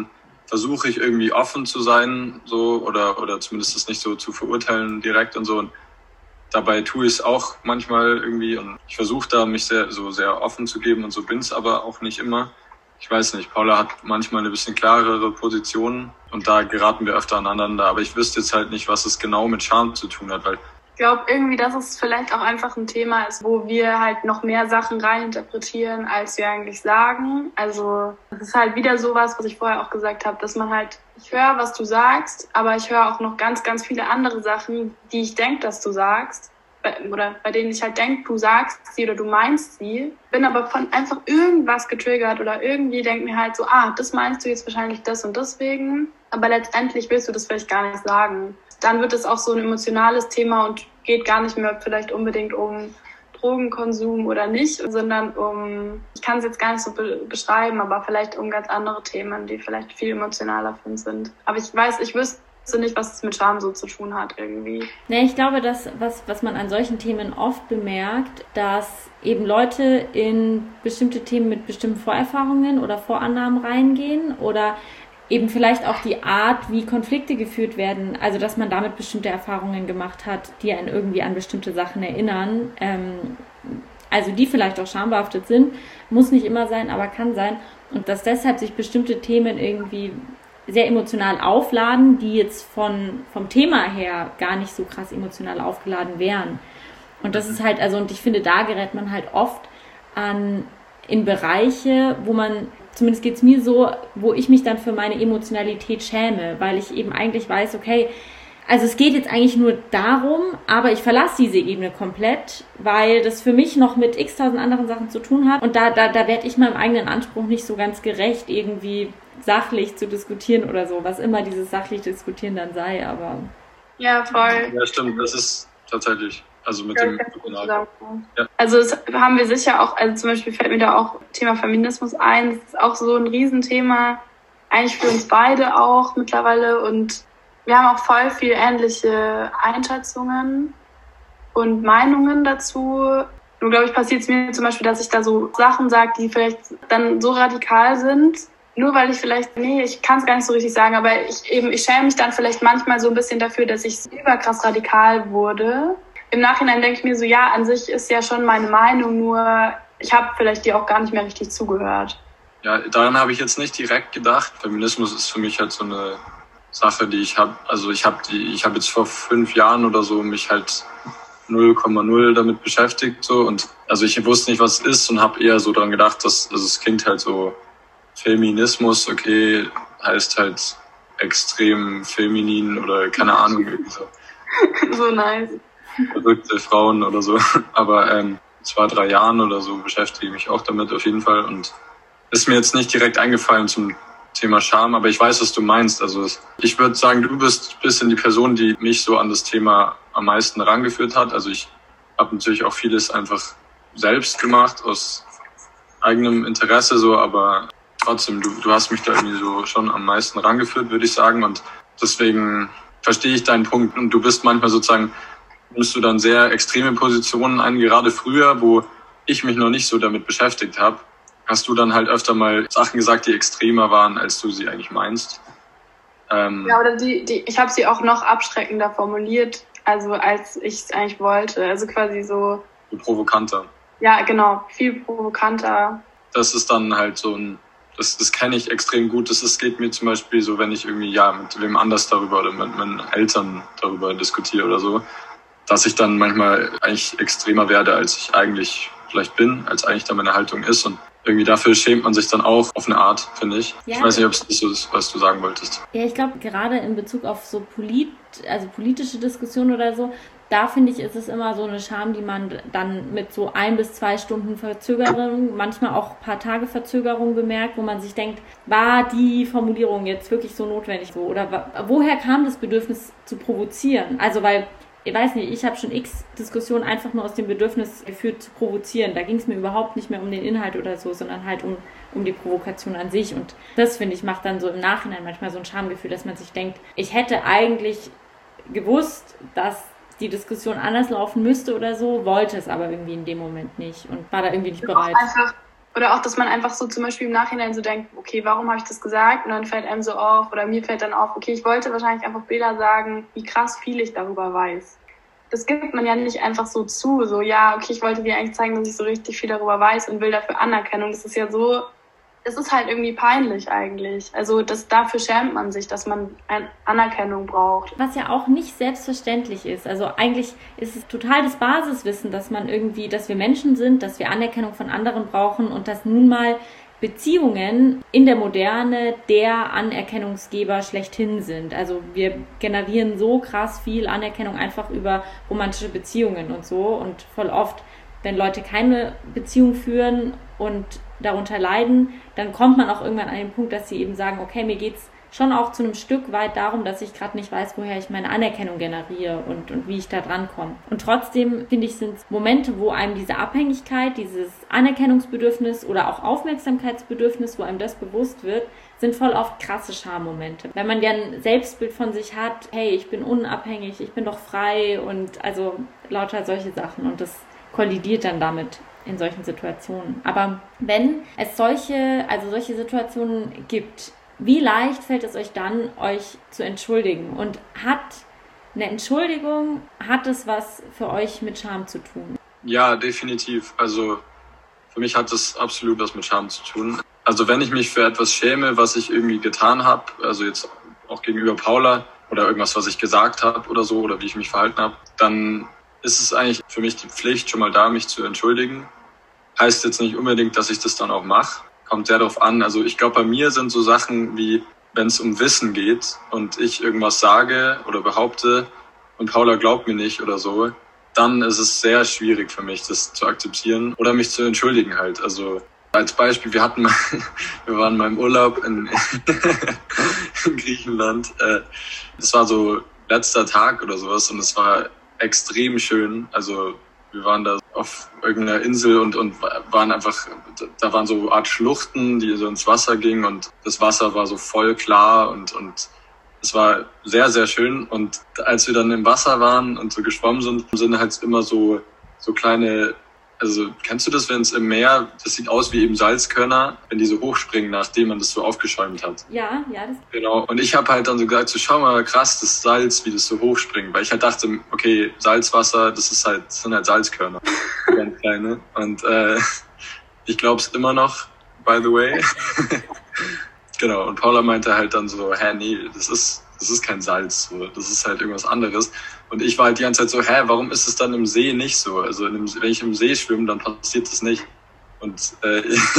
versuche ich irgendwie offen zu sein, so, oder, oder zumindest das nicht so zu verurteilen direkt und so. Und dabei tue ich es auch manchmal irgendwie und ich versuche da mich sehr, so sehr offen zu geben und so bin es aber auch nicht immer. Ich weiß nicht, Paula hat manchmal eine bisschen klarere Position und da geraten wir öfter aneinander, aber ich wüsste jetzt halt nicht, was es genau mit Scham zu tun hat, weil ich glaube irgendwie, dass es vielleicht auch einfach ein Thema ist, wo wir halt noch mehr Sachen reininterpretieren, als wir eigentlich sagen. Also es ist halt wieder sowas, was ich vorher auch gesagt habe, dass man halt, ich höre, was du sagst, aber ich höre auch noch ganz, ganz viele andere Sachen, die ich denke, dass du sagst. Oder bei denen ich halt denke, du sagst sie oder du meinst sie, bin aber von einfach irgendwas getriggert oder irgendwie denke mir halt so, ah, das meinst du jetzt wahrscheinlich das und deswegen, aber letztendlich willst du das vielleicht gar nicht sagen. Dann wird es auch so ein emotionales Thema und geht gar nicht mehr vielleicht unbedingt um Drogenkonsum oder nicht, sondern um, ich kann es jetzt gar nicht so be- beschreiben, aber vielleicht um ganz andere Themen, die vielleicht viel emotionaler für uns sind. Aber ich weiß, ich wüsste nicht, was es mit Scham so zu tun hat irgendwie. Nee, ich glaube, dass was, was man an solchen Themen oft bemerkt, dass eben Leute in bestimmte Themen mit bestimmten Vorerfahrungen oder Vorannahmen reingehen oder eben vielleicht auch die Art, wie Konflikte geführt werden, also dass man damit bestimmte Erfahrungen gemacht hat, die einen irgendwie an bestimmte Sachen erinnern, ähm, also die vielleicht auch schambehaftet sind, muss nicht immer sein, aber kann sein, und dass deshalb sich bestimmte Themen irgendwie sehr emotional aufladen, die jetzt von vom Thema her gar nicht so krass emotional aufgeladen wären. Und das ist halt, also, und ich finde, da gerät man halt oft an in Bereiche, wo man, zumindest geht's mir so, wo ich mich dann für meine Emotionalität schäme, weil ich eben eigentlich weiß, okay, also es geht jetzt eigentlich nur darum, aber ich verlasse diese Ebene komplett, weil das für mich noch mit x-tausend anderen Sachen zu tun hat und da, da, da werde ich meinem eigenen Anspruch nicht so ganz gerecht, irgendwie sachlich zu diskutieren oder so, was immer dieses sachlich Diskutieren dann sei, aber... Ja, voll. Ja, stimmt, das ist tatsächlich, also mit dem... Ja. Also das haben wir sicher auch, also zum Beispiel fällt mir da auch Thema Feminismus ein, das ist auch so ein Riesenthema, eigentlich für uns beide auch mittlerweile, und wir haben auch voll viel ähnliche Einschätzungen und Meinungen dazu. Nur, glaube ich, passiert es mir zum Beispiel, dass ich da so Sachen sage, die vielleicht dann so radikal sind, nur weil ich vielleicht, nee, ich kann es gar nicht so richtig sagen, aber ich eben, ich schäme mich dann vielleicht manchmal so ein bisschen dafür, dass ich überkrass radikal wurde. Im Nachhinein denke ich mir so, ja, an sich ist ja schon meine Meinung, nur ich habe vielleicht dir auch gar nicht mehr richtig zugehört. Ja, daran habe ich jetzt nicht direkt gedacht. Feminismus ist für mich halt so eine Sache, die ich habe, also ich habe die, ich habe jetzt vor fünf Jahren oder so mich halt null Komma null damit beschäftigt, so, und also ich wusste nicht, was es ist und habe eher so daran gedacht, dass, also es klingt halt so, Feminismus, okay, heißt halt extrem feminin oder keine Ahnung, irgendwie so. So nice. Verrückte Frauen oder so, aber ähm, zwei, drei Jahren oder so beschäftige ich mich auch damit auf jeden Fall und ist mir jetzt nicht direkt eingefallen zum Thema Scham, aber ich weiß, was du meinst. Also ich würde sagen, du bist ein bisschen die Person, die mich so an das Thema am meisten rangeführt hat. Also ich habe natürlich auch vieles einfach selbst gemacht, aus eigenem Interesse so, aber trotzdem, du, du hast mich da irgendwie so schon am meisten rangeführt, würde ich sagen. Und deswegen verstehe ich deinen Punkt. Und du bist manchmal sozusagen, nimmst du dann sehr extreme Positionen ein, gerade früher, wo ich mich noch nicht so damit beschäftigt habe. Hast du dann halt öfter mal Sachen gesagt, die extremer waren, als du sie eigentlich meinst? Ähm ja, oder die, die, ich habe sie auch noch abschreckender formuliert, also als ich es eigentlich wollte. Also quasi so... Provokanter. Ja, genau. Viel provokanter. Das ist dann halt so ein... Das, das kenne ich extrem gut. Das ist, geht mir zum Beispiel so, wenn ich irgendwie ja mit wem anders darüber oder mit meinen Eltern darüber diskutiere oder so, dass ich dann manchmal eigentlich extremer werde, als ich eigentlich vielleicht bin, als eigentlich da meine Haltung ist. Und irgendwie dafür schämt man sich dann auch auf eine Art, finde ich. Ja. Ich weiß nicht, ob es das so ist, was du sagen wolltest. Ja, ich glaube, gerade in Bezug auf so polit, also politische Diskussionen oder so, da finde ich, ist es immer so eine Scham, die man dann mit so ein bis zwei Stunden Verzögerung, manchmal auch ein paar Tage Verzögerung bemerkt, wo man sich denkt, war die Formulierung jetzt wirklich so notwendig so? Oder woher kam das Bedürfnis zu provozieren? Also, weil, ich weiß nicht, ich habe schon x Diskussionen einfach nur aus dem Bedürfnis geführt zu provozieren. Da ging es mir überhaupt nicht mehr um den Inhalt oder so, sondern halt um, um die Provokation an sich. Und das, finde ich, macht dann so im Nachhinein manchmal so ein Schamgefühl, dass man sich denkt, ich hätte eigentlich gewusst, dass die Diskussion anders laufen müsste oder so, wollte es aber irgendwie in dem Moment nicht und war da irgendwie nicht bereit. Einfach, Oder auch, dass man einfach so zum Beispiel im Nachhinein so denkt, okay, warum habe ich das gesagt? Und dann fällt einem so auf, oder mir fällt dann auf, okay, ich wollte wahrscheinlich einfach Bela sagen, wie krass viel ich darüber weiß. Das gibt man ja nicht einfach so zu, so, ja, okay, ich wollte dir eigentlich zeigen, dass ich so richtig viel darüber weiß und will dafür Anerkennung. Das ist ja so, es ist halt irgendwie peinlich eigentlich. Also das, dafür schämt man sich, dass man eine Anerkennung braucht. Was ja auch nicht selbstverständlich ist. Also eigentlich ist es total das Basiswissen, dass man irgendwie, dass wir Menschen sind, dass wir Anerkennung von anderen brauchen und dass nun mal Beziehungen in der Moderne der Anerkennungsgeber schlechthin sind. Also wir generieren so krass viel Anerkennung einfach über romantische Beziehungen und so. Und voll oft, wenn Leute keine Beziehung führen und darunter leiden, dann kommt man auch irgendwann an den Punkt, dass sie eben sagen, okay, mir geht's schon auch zu einem Stück weit darum, dass ich gerade nicht weiß, woher ich meine Anerkennung generiere und, und wie ich da dran komme. Und trotzdem, finde ich, sind es Momente, wo einem diese Abhängigkeit, dieses Anerkennungsbedürfnis oder auch Aufmerksamkeitsbedürfnis, wo einem das bewusst wird, sind voll oft krasse Schammomente. Wenn man ja ein Selbstbild von sich hat, hey, ich bin unabhängig, ich bin doch frei und also lauter solche Sachen und das kollidiert dann damit in solchen Situationen. Aber wenn es solche, also solche Situationen gibt, wie leicht fällt es euch dann, euch zu entschuldigen? Und hat eine Entschuldigung, hat es was für euch mit Scham zu tun? Ja, definitiv. Also für mich hat es absolut was mit Scham zu tun. Also wenn ich mich für etwas schäme, was ich irgendwie getan habe, also jetzt auch gegenüber Paula oder irgendwas, was ich gesagt habe oder so, oder wie ich mich verhalten habe, dann ist es eigentlich für mich die Pflicht, schon mal da, mich zu entschuldigen. Heißt jetzt nicht unbedingt, dass ich das dann auch mache. Kommt sehr darauf an. Also ich glaube, bei mir sind so Sachen wie, wenn es um Wissen geht und ich irgendwas sage oder behaupte und Paula glaubt mir nicht oder so, dann ist es sehr schwierig für mich, das zu akzeptieren oder mich zu entschuldigen halt. Also als Beispiel, wir hatten mal, wir waren mal im Urlaub in, in Griechenland. Das war so letzter Tag oder sowas und es war extrem schön. Also wir waren da auf irgendeiner Insel und, und waren einfach, da waren so Art Schluchten, die so ins Wasser gingen und das Wasser war so voll klar und, und es war sehr, sehr schön. Und als wir dann im Wasser waren und so geschwommen sind, sind halt immer so, so kleine, also kennst du das, wenn es im Meer, das sieht aus wie eben Salzkörner, wenn die so hochspringen, nachdem man das so aufgeschäumt hat. Ja, ja. Das Genau. Und ich habe halt dann so gesagt, so schau mal, krass, das Salz, wie das so hochspringt. Weil ich halt dachte, okay, Salzwasser, das ist halt, das sind halt Salzkörner. Ganz kleine. Und äh, ich glaube es immer noch, by the way. Genau. Und Paula meinte halt dann so, hä, nee, das ist, das ist kein Salz. So. Das ist halt irgendwas anderes. Und ich war halt die ganze Zeit so, hä, warum ist es dann im See nicht so? Also in dem, wenn ich im See schwimme, dann passiert das nicht. Und äh,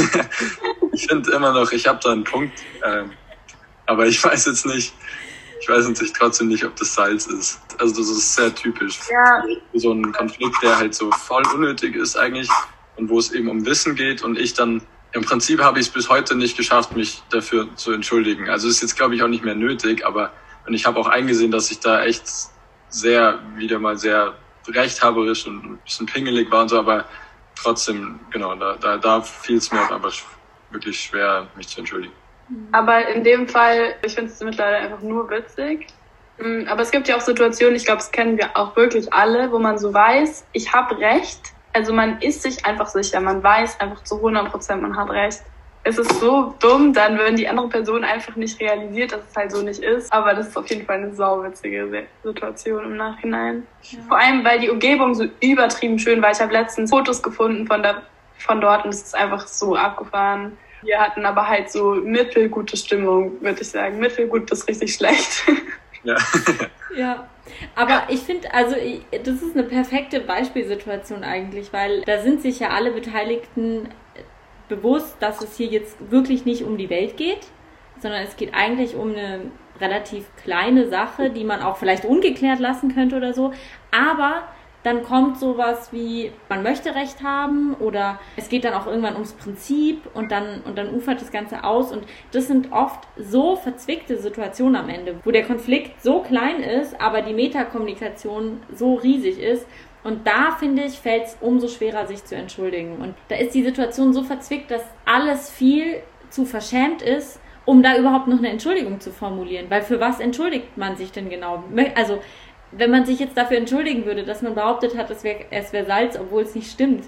ich finde immer noch, ich habe da einen Punkt. Äh, aber ich weiß jetzt nicht, ich weiß natürlich trotzdem nicht, ob das Salz ist. Also das ist sehr typisch. Ja. So ein Konflikt, der halt so voll unnötig ist eigentlich und wo es eben um Wissen geht und ich dann, im Prinzip habe ich es bis heute nicht geschafft, mich dafür zu entschuldigen. Also ist jetzt, glaube ich, auch nicht mehr nötig, aber und ich habe auch eingesehen, dass ich da echt sehr, wieder mal sehr rechthaberisch und ein bisschen pingelig war und so, aber trotzdem, genau, da, da, da fiel es mir auch einfach wirklich schwer, mich zu entschuldigen. Aber in dem Fall, ich finde es mittlerweile einfach nur witzig. Aber es gibt ja auch Situationen, ich glaube, das kennen wir auch wirklich alle, wo man so weiß, ich habe recht. Also man ist sich einfach sicher, man weiß einfach zu hundert Prozent, man hat recht. Es ist so dumm, dann wenn die andere Person einfach nicht realisiert, dass es halt so nicht ist. Aber das ist auf jeden Fall eine sauwitzige Situation im Nachhinein. Ja. Vor allem, weil die Umgebung so übertrieben schön war. Ich habe letztens Fotos gefunden von, der, von dort und es ist einfach so abgefahren. Wir hatten aber halt so mittelgute Stimmung, würde ich sagen. Mittelgut bis richtig schlecht. Ja. Ja, aber ich finde, also ich, das ist eine perfekte Beispielsituation eigentlich, weil da sind sich ja alle Beteiligten bewusst, dass es hier jetzt wirklich nicht um die Welt geht, sondern es geht eigentlich um eine relativ kleine Sache, die man auch vielleicht ungeklärt lassen könnte oder so, aber dann kommt sowas wie, man möchte Recht haben oder es geht dann auch irgendwann ums Prinzip und dann, und dann ufert das Ganze aus und das sind oft so verzwickte Situationen am Ende, wo der Konflikt so klein ist, aber die Metakommunikation so riesig ist und da, finde ich, fällt es umso schwerer, sich zu entschuldigen und da ist die Situation so verzwickt, dass alles viel zu verschämt ist, um da überhaupt noch eine Entschuldigung zu formulieren, weil für was entschuldigt man sich denn genau? Also wenn man sich jetzt dafür entschuldigen würde, dass man behauptet hat, es wäre es wär Salz, obwohl es nicht stimmt,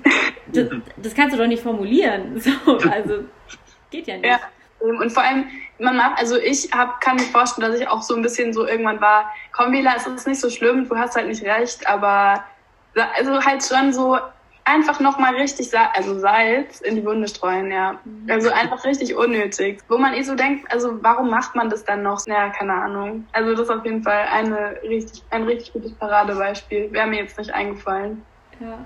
das, das kannst du doch nicht formulieren. So, also geht ja nicht. Ja. Und vor allem, man macht, also ich hab, kann mir vorstellen, dass ich auch so ein bisschen so irgendwann war, komm Bela, es ist nicht so schlimm, du hast halt nicht recht, aber also halt schon so einfach nochmal richtig Sa- also Salz in die Wunde streuen, ja. Also einfach richtig unnötig. Wo man eh so denkt, also warum macht man das dann noch? Ja, keine Ahnung. Also das ist auf jeden Fall eine richtig, ein richtig gutes Paradebeispiel. Wäre mir jetzt nicht eingefallen. Ja.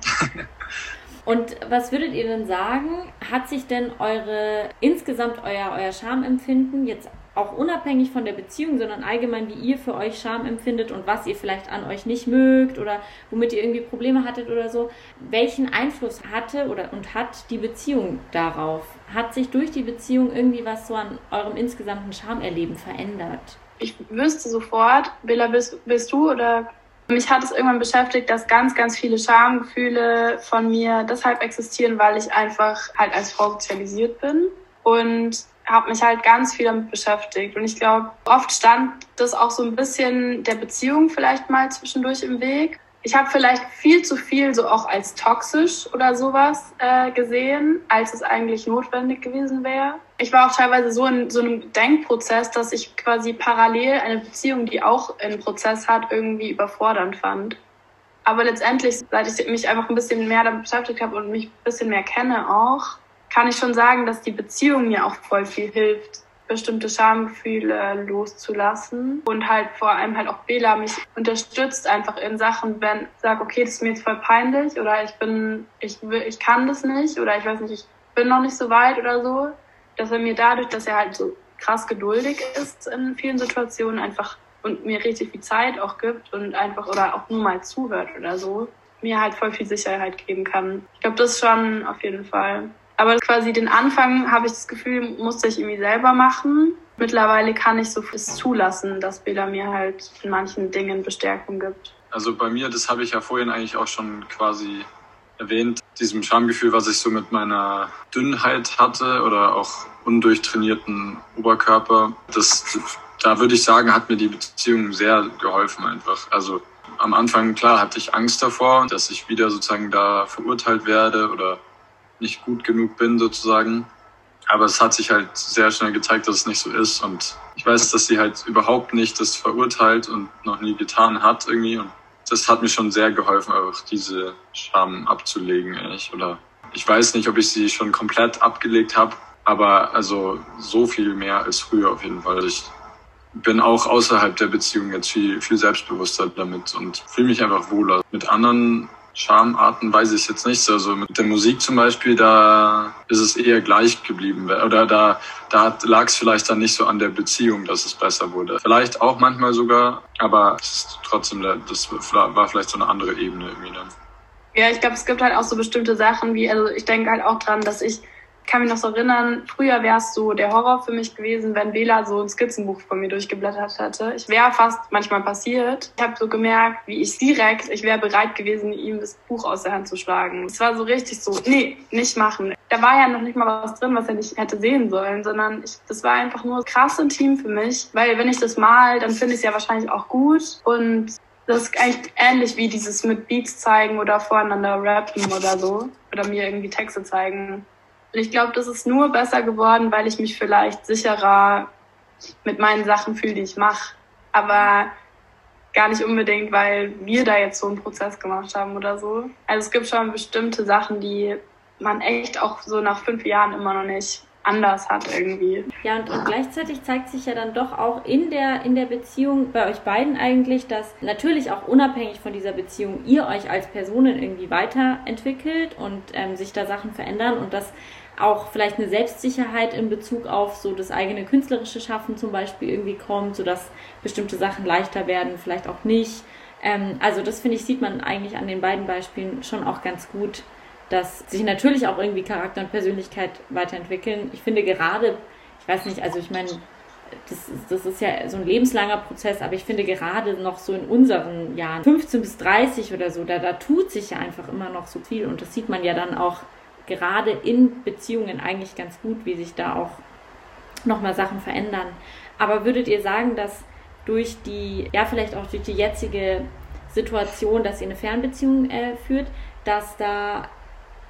Und was würdet ihr denn sagen, hat sich denn eure, insgesamt euer, euer Schamempfinden, jetzt auch unabhängig von der Beziehung, sondern allgemein, wie ihr für euch Scham empfindet und was ihr vielleicht an euch nicht mögt oder womit ihr irgendwie Probleme hattet oder so, welchen Einfluss hatte oder und hat die Beziehung darauf? Hat sich durch die Beziehung irgendwie was so an eurem insgesamten Schamerleben verändert? Ich wüsste sofort, Bela, bist, bist du oder... Mich hat es irgendwann beschäftigt, dass ganz, ganz viele Schamgefühle von mir deshalb existieren, weil ich einfach halt als Frau sozialisiert bin und habe mich halt ganz viel damit beschäftigt. Und ich glaube, oft stand das auch so ein bisschen der Beziehung vielleicht mal zwischendurch im Weg. Ich habe vielleicht viel zu viel so auch als toxisch oder sowas äh, gesehen, als es eigentlich notwendig gewesen wäre. Ich war auch teilweise so in so einem Denkprozess, dass ich quasi parallel eine Beziehung, die auch einen Prozess hat, irgendwie überfordernd fand. Aber letztendlich, seit ich mich einfach ein bisschen mehr damit beschäftigt habe und mich ein bisschen mehr kenne auch, kann ich schon sagen, dass die Beziehung mir auch voll viel hilft, bestimmte Schamgefühle loszulassen und halt vor allem halt auch Bela mich unterstützt einfach in Sachen, wenn ich sage, okay, das ist mir jetzt voll peinlich oder ich bin, ich will, ich kann das nicht oder ich weiß nicht, ich bin noch nicht so weit oder so, dass er mir dadurch, dass er halt so krass geduldig ist in vielen Situationen einfach und mir richtig viel Zeit auch gibt und einfach oder auch nur mal zuhört oder so, mir halt voll viel Sicherheit geben kann. Ich glaube, das schon auf jeden Fall. Aber quasi den Anfang, habe ich das Gefühl, musste ich irgendwie selber machen. Mittlerweile kann ich so viel zulassen, dass Bela mir halt in manchen Dingen Bestärkung gibt. Also bei mir, das habe ich ja vorhin eigentlich auch schon quasi erwähnt, diesem Schamgefühl, was ich so mit meiner Dünnheit hatte oder auch undurchtrainierten Oberkörper, das, da würde ich sagen, hat mir die Beziehung sehr geholfen einfach. Also am Anfang, klar, hatte ich Angst davor, dass ich wieder sozusagen da verurteilt werde oder nicht gut genug bin sozusagen. Aber es hat sich halt sehr schnell gezeigt, dass es nicht so ist. Und ich weiß, dass sie halt überhaupt nicht das verurteilt und noch nie getan hat irgendwie. Und das hat mir schon sehr geholfen, einfach diese Scham abzulegen, ehrlich. Oder ich weiß nicht, ob ich sie schon komplett abgelegt habe, aber also so viel mehr als früher auf jeden Fall. Ich bin auch außerhalb der Beziehung jetzt viel, viel selbstbewusster damit und fühle mich einfach wohler. Mit anderen Schamarten weiß ich jetzt nicht. Also mit der Musik zum Beispiel, da ist es eher gleich geblieben. Oder da, da lag es vielleicht dann nicht so an der Beziehung, dass es besser wurde. Vielleicht auch manchmal sogar, aber es ist trotzdem, das war vielleicht so eine andere Ebene irgendwie dann. Ja, ich glaube, es gibt halt auch so bestimmte Sachen wie, also ich denke halt auch dran, dass ich kann mich noch so erinnern, früher wäre es so der Horror für mich gewesen, wenn Bela so ein Skizzenbuch von mir durchgeblättert hätte. Ich wäre fast manchmal passiert. Ich habe so gemerkt, wie ich direkt, ich wäre bereit gewesen, ihm das Buch aus der Hand zu schlagen. Es war so richtig so, nee, nicht machen. Da war ja noch nicht mal was drin, was er nicht hätte sehen sollen, sondern ich, das war einfach nur krass intim für mich, weil wenn ich das mal, dann finde ich es ja wahrscheinlich auch gut und das ist eigentlich ähnlich wie dieses mit Beats zeigen oder voreinander rappen oder so oder mir irgendwie Texte zeigen. Und ich glaube, das ist nur besser geworden, weil ich mich vielleicht sicherer mit meinen Sachen fühle, die ich mache. Aber gar nicht unbedingt, weil wir da jetzt so einen Prozess gemacht haben oder so. Also es gibt schon bestimmte Sachen, die man echt auch so nach fünf Jahren immer noch nicht anders hat irgendwie. Ja, und, und gleichzeitig zeigt sich ja dann doch auch in der, in der Beziehung bei euch beiden eigentlich, dass natürlich auch unabhängig von dieser Beziehung ihr euch als Personen irgendwie weiterentwickelt und ähm, sich da Sachen verändern und dass auch vielleicht eine Selbstsicherheit in Bezug auf so das eigene künstlerische Schaffen zum Beispiel irgendwie kommt, sodass bestimmte Sachen leichter werden, vielleicht auch nicht. Ähm, also das, finde ich, sieht man eigentlich an den beiden Beispielen schon auch ganz gut, dass sich natürlich auch irgendwie Charakter und Persönlichkeit weiterentwickeln. Ich finde gerade, ich weiß nicht, also ich meine, das, das ist ja so ein lebenslanger Prozess, aber ich finde gerade noch so in unseren Jahren, fünfzehn bis dreißig oder so, da, da tut sich ja einfach immer noch so viel und das sieht man ja dann auch gerade in Beziehungen eigentlich ganz gut, wie sich da auch nochmal Sachen verändern. Aber würdet ihr sagen, dass durch die, ja vielleicht auch durch die jetzige Situation, dass ihr eine Fernbeziehung äh, führt, dass da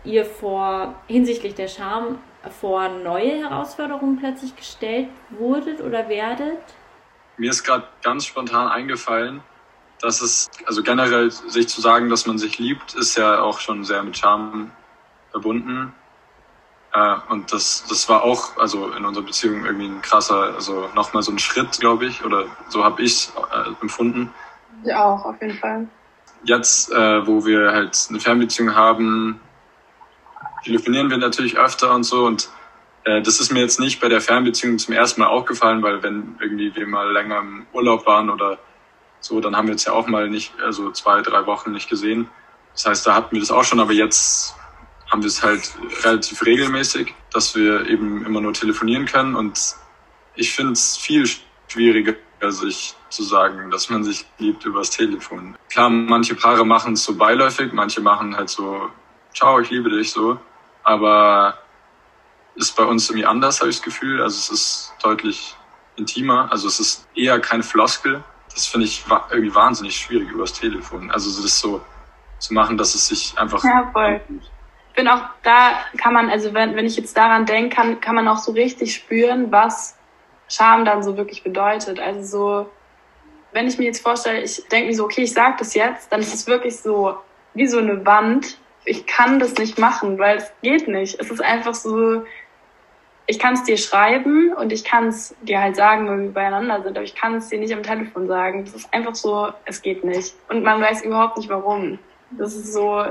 ihr vor, hinsichtlich der Scham, vor neue Herausforderungen plötzlich gestellt wurdet oder werdet? Mir ist gerade ganz spontan eingefallen, dass es, also generell sich zu sagen, dass man sich liebt, ist ja auch schon sehr mit Scham verbunden. Äh, und das, das war auch, also in unserer Beziehung irgendwie ein krasser, also nochmal so ein Schritt, glaube ich, oder so habe ich es äh, empfunden. Ich auch, auf jeden Fall. Jetzt, äh, wo wir halt eine Fernbeziehung haben, telefonieren wir natürlich öfter und so, und äh, das ist mir jetzt nicht bei der Fernbeziehung zum ersten Mal aufgefallen, weil wenn irgendwie wir mal länger im Urlaub waren oder so, dann haben wir uns ja auch mal nicht, also zwei, drei Wochen nicht gesehen. Das heißt, da hatten wir das auch schon, aber jetzt haben wir es halt relativ regelmäßig, dass wir eben immer nur telefonieren können, und ich finde es viel schwieriger, sich zu sagen, dass man sich liebt übers Telefon. Klar, manche Paare machen es so beiläufig, manche machen halt so, ciao, ich liebe dich, so, aber ist bei uns irgendwie anders, habe ich das Gefühl. Also es ist deutlich intimer, also es ist eher keine Floskel. Das finde ich irgendwie wahnsinnig schwierig übers Telefon. Also das so zu machen, dass es sich einfach... Ja, voll. Ich bin auch, da kann man, also wenn, wenn ich jetzt daran denke, kann, kann man auch so richtig spüren, was Scham dann so wirklich bedeutet. Also so, wenn ich mir jetzt vorstelle, ich denke mir so, okay, ich sage das jetzt, dann ist es wirklich so wie so eine Wand. Ich kann das nicht machen, weil es geht nicht. Es ist einfach so, ich kann es dir schreiben und ich kann es dir halt sagen, wenn wir beieinander sind, aber ich kann es dir nicht am Telefon sagen. Das ist einfach so, es geht nicht. Und man weiß überhaupt nicht, warum. Das ist so,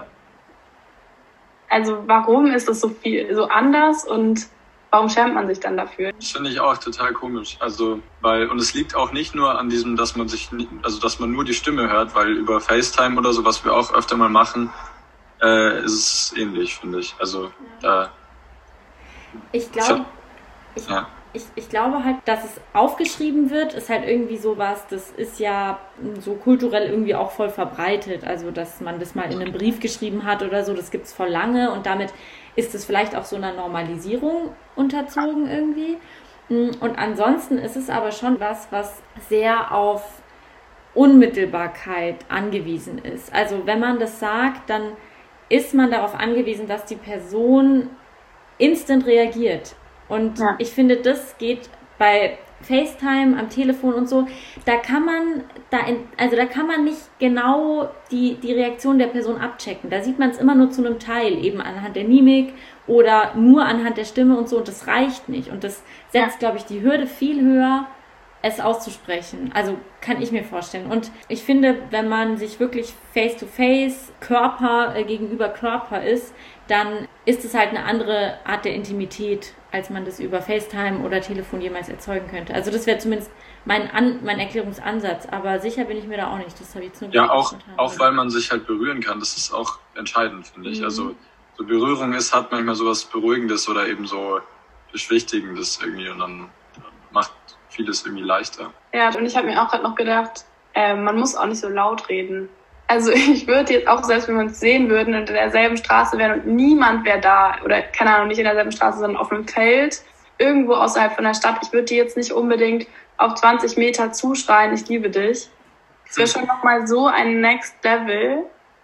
also warum ist das so viel, so anders, und warum schämt man sich dann dafür? Das finde ich auch total komisch. Also, weil, und es liegt auch nicht nur an diesem, dass man sich, also dass man nur die Stimme hört, weil über FaceTime oder so, was wir auch öfter mal machen, äh, ist es ähnlich, finde ich. Also, da. Äh, ich glaube, ich, ja. ich, ich glaube halt, dass es aufgeschrieben wird, ist halt irgendwie sowas, das ist ja so kulturell irgendwie auch voll verbreitet. Also, dass man das mal in einem Brief geschrieben hat oder so, das gibt's voll lange, und damit ist es vielleicht auch so einer Normalisierung unterzogen irgendwie. Und ansonsten ist es aber schon was, was sehr auf Unmittelbarkeit angewiesen ist. Also wenn man das sagt, dann ist man darauf angewiesen, dass die Person instant reagiert. Und ja. ich finde, das geht bei FaceTime, am Telefon und so, da kann man, da in, also da kann man nicht genau die, die Reaktion der Person abchecken. Da sieht man es immer nur zu einem Teil, eben anhand der Mimik oder nur anhand der Stimme und so, und das reicht nicht. Und das setzt, glaube ich, die Hürde viel höher, es auszusprechen. Also kann ich mir vorstellen. Und ich finde, wenn man sich wirklich face-to-face, Körper äh, gegenüber Körper ist, dann ist es halt eine andere Art der Intimität, als man das über FaceTime oder Telefon jemals erzeugen könnte. Also das wäre zumindest mein, An- mein Erklärungsansatz, aber sicher bin ich mir da auch nicht. Das habe ich jetzt nur Ja, auch, auch weil man sich halt berühren kann. Das ist auch entscheidend, finde ich. Mhm. Also so Berührung ist, hat manchmal sowas Beruhigendes oder eben so Beschwichtigendes irgendwie, und dann macht vieles irgendwie leichter. Ja, und ich habe mir auch gerade noch gedacht, äh, man muss auch nicht so laut reden. Also ich würde jetzt auch, selbst wenn wir uns sehen würden und in derselben Straße wären und niemand wäre da, oder keine Ahnung, nicht in derselben Straße, sondern auf einem Feld, irgendwo außerhalb von der Stadt, ich würde dir jetzt nicht unbedingt auf zwanzig Meter zuschreien, ich liebe dich. Das wäre schon nochmal so ein Next Level.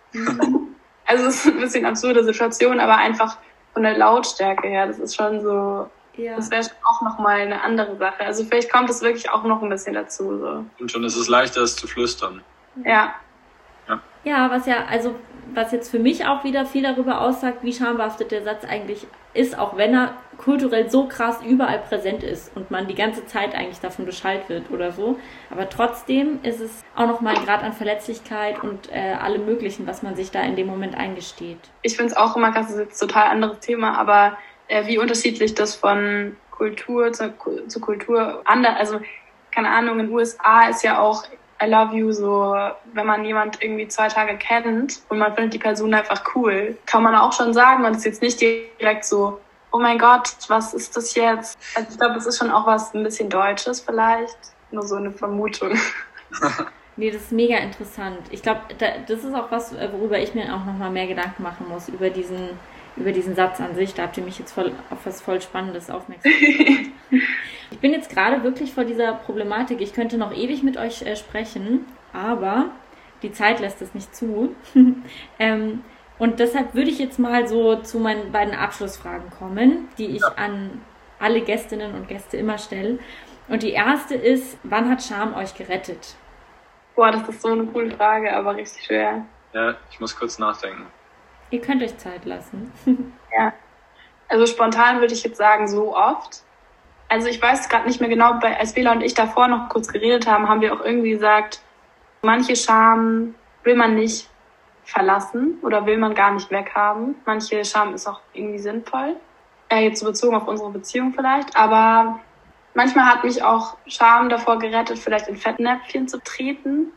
Also es ist ein bisschen absurde Situation, aber einfach von der Lautstärke her, das ist schon so, ja. Das wäre auch nochmal eine andere Sache. Also vielleicht kommt es wirklich auch noch ein bisschen dazu. So. Und schon ist es leichter, es zu flüstern. Ja. Ja. Ja, was ja, also was jetzt für mich auch wieder viel darüber aussagt, wie schambehaftet der Satz eigentlich ist, auch wenn er kulturell so krass überall präsent ist und man die ganze Zeit eigentlich davon beschallt wird oder so. Aber trotzdem ist es auch nochmal ein Grad an Verletzlichkeit und äh, allem Möglichen, was man sich da in dem Moment eingesteht. Ich finde es auch immer krass, das ist jetzt ein total anderes Thema, aber äh, wie unterschiedlich das von Kultur zu, zu Kultur anders, also keine Ahnung, in den U S A ist ja auch I love you so, wenn man jemand irgendwie zwei Tage kennt und man findet die Person einfach cool, kann man auch schon sagen, man ist jetzt nicht direkt so, oh mein Gott, was ist das jetzt? Also ich glaube, das ist schon auch was ein bisschen Deutsches vielleicht, nur so eine Vermutung. Nee, das ist mega interessant. Ich glaube, da, das ist auch was, worüber ich mir auch nochmal mehr Gedanken machen muss, über diesen, über diesen Satz an sich. Da habt ihr mich jetzt voll auf was voll Spannendes aufmerksam gemacht. Ich bin jetzt gerade wirklich vor dieser Problematik. Ich könnte noch ewig mit euch äh, sprechen, aber die Zeit lässt es nicht zu. ähm, Und deshalb würde ich jetzt mal so zu meinen beiden Abschlussfragen kommen, die ich ja. an alle Gästinnen und Gäste immer stelle. Und die erste ist, wann hat Scham euch gerettet? Boah, das ist so eine coole Frage, aber richtig schwer. Ja, ich muss kurz nachdenken. Ihr könnt euch Zeit lassen. Ja, also spontan würde ich jetzt sagen, so oft. Also ich weiß gerade nicht mehr genau, als Bela und ich davor noch kurz geredet haben, haben wir auch irgendwie gesagt, manche Scham will man nicht verlassen oder will man gar nicht weghaben. Manche Scham ist auch irgendwie sinnvoll. Ja, jetzt so bezogen auf unsere Beziehung vielleicht. Aber manchmal hat mich auch Scham davor gerettet, vielleicht in Fettnäpfchen zu treten.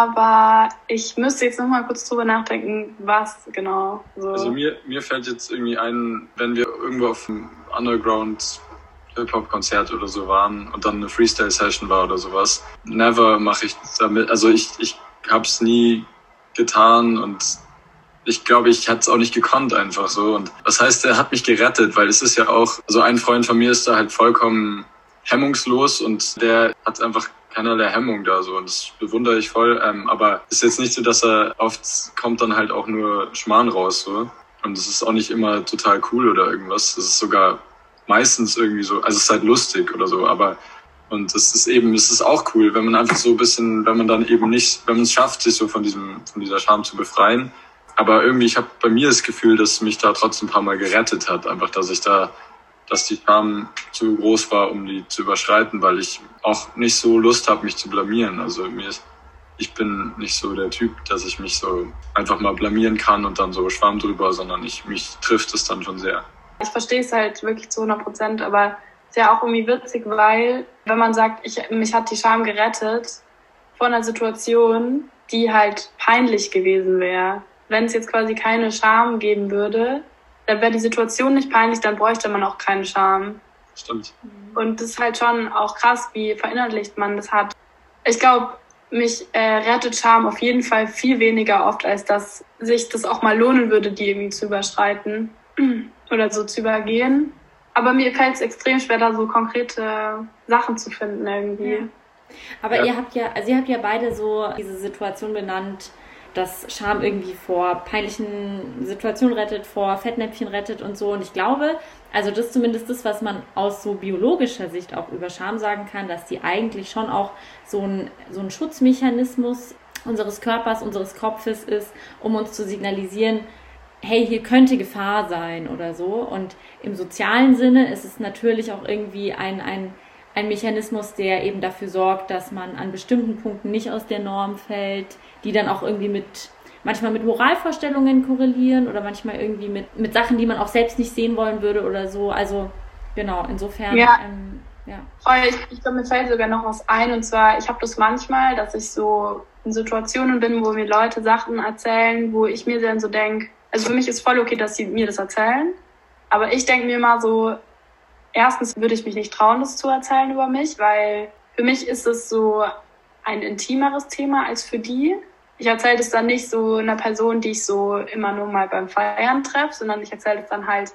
Aber ich müsste jetzt noch mal kurz drüber nachdenken, was genau so. Also mir, mir fällt jetzt irgendwie ein, wenn wir irgendwo auf einem Underground Hip-Hop-Konzert oder so waren und dann eine Freestyle-Session war oder sowas. Never mache ich damit, also ich, ich hab's nie getan und ich glaube, ich hätte es auch nicht gekonnt einfach so. Und was heißt, er hat mich gerettet, weil es ist ja auch, also ein Freund von mir ist da halt vollkommen hemmungslos und der hat einfach keinerlei Hemmung da so und das bewundere ich voll. Ähm, aber es ist jetzt nicht so, dass er oft kommt dann halt auch nur Schmarrn raus so und es ist auch nicht immer total cool oder irgendwas. Es ist sogar meistens irgendwie so, also es ist halt lustig oder so, aber und es ist eben, es ist auch cool, wenn man einfach so ein bisschen, wenn man dann eben nicht, wenn man es schafft, sich so von diesem, von dieser Scham zu befreien. Aber irgendwie, ich habe bei mir das Gefühl, dass mich da trotzdem ein paar Mal gerettet hat, einfach, dass ich da, dass die Scham zu groß war, um die zu überschreiten, weil ich auch nicht so Lust habe, mich zu blamieren. Also mir ist, ich bin nicht so der Typ, dass ich mich so einfach mal blamieren kann und dann so Schwamm drüber, sondern ich, mich trifft es dann schon sehr. Ich verstehe es halt wirklich zu hundert Prozent, aber ist ja auch irgendwie witzig, weil wenn man sagt, ich, mich hat die Scham gerettet vor einer Situation, die halt peinlich gewesen wäre. Wenn es jetzt quasi keine Scham geben würde, dann wäre die Situation nicht peinlich, dann bräuchte man auch keine Scham. Stimmt. Und das ist halt schon auch krass, wie verinnerlicht man das hat. Ich glaube, mich äh, rettet Scham auf jeden Fall viel weniger oft, als dass sich das auch mal lohnen würde, die irgendwie zu überschreiten oder so zu übergehen. Aber mir fällt es extrem schwer, da so konkrete Sachen zu finden irgendwie. Ja. Aber ja. ihr habt ja, also ihr habt ja beide so diese Situation benannt, dass Scham irgendwie vor peinlichen Situationen rettet, vor Fettnäpfchen rettet und so. Und ich glaube, also das ist zumindest das, was man aus so biologischer Sicht auch über Scham sagen kann, dass die eigentlich schon auch so ein, so ein Schutzmechanismus unseres Körpers, unseres Kopfes ist, um uns zu signalisieren, hey, hier könnte Gefahr sein oder so. Und im sozialen Sinne ist es natürlich auch irgendwie ein, ein, ein Mechanismus, der eben dafür sorgt, dass man an bestimmten Punkten nicht aus der Norm fällt, die dann auch irgendwie mit, manchmal mit Moralvorstellungen korrelieren oder manchmal irgendwie mit, mit Sachen, die man auch selbst nicht sehen wollen würde oder so. Also genau, insofern. Ja. Ähm, ja. Ich, ich glaube, mir fällt sogar noch was ein und zwar, ich habe das manchmal, dass ich so in Situationen bin, wo mir Leute Sachen erzählen, wo ich mir dann so denke, also für mich ist voll okay, dass sie mir das erzählen, aber ich denke mir mal so, erstens würde ich mich nicht trauen, das zu erzählen über mich, weil für mich ist es so ein intimeres Thema als für die. Ich erzähle das dann nicht so einer Person, die ich so immer nur mal beim Feiern treffe, sondern ich erzähle das dann halt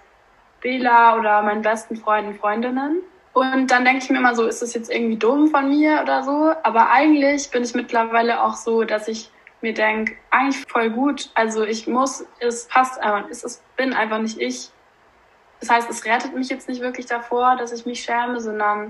Bela oder meinen besten Freunden, Freundinnen. Und dann denke ich mir immer so, ist das jetzt irgendwie dumm von mir oder so? Aber eigentlich bin ich mittlerweile auch so, dass ich mir denke, eigentlich voll gut. Also ich muss, es passt einfach, es ist, bin einfach nicht ich. Das heißt, es rettet mich jetzt nicht wirklich davor, dass ich mich schäme, sondern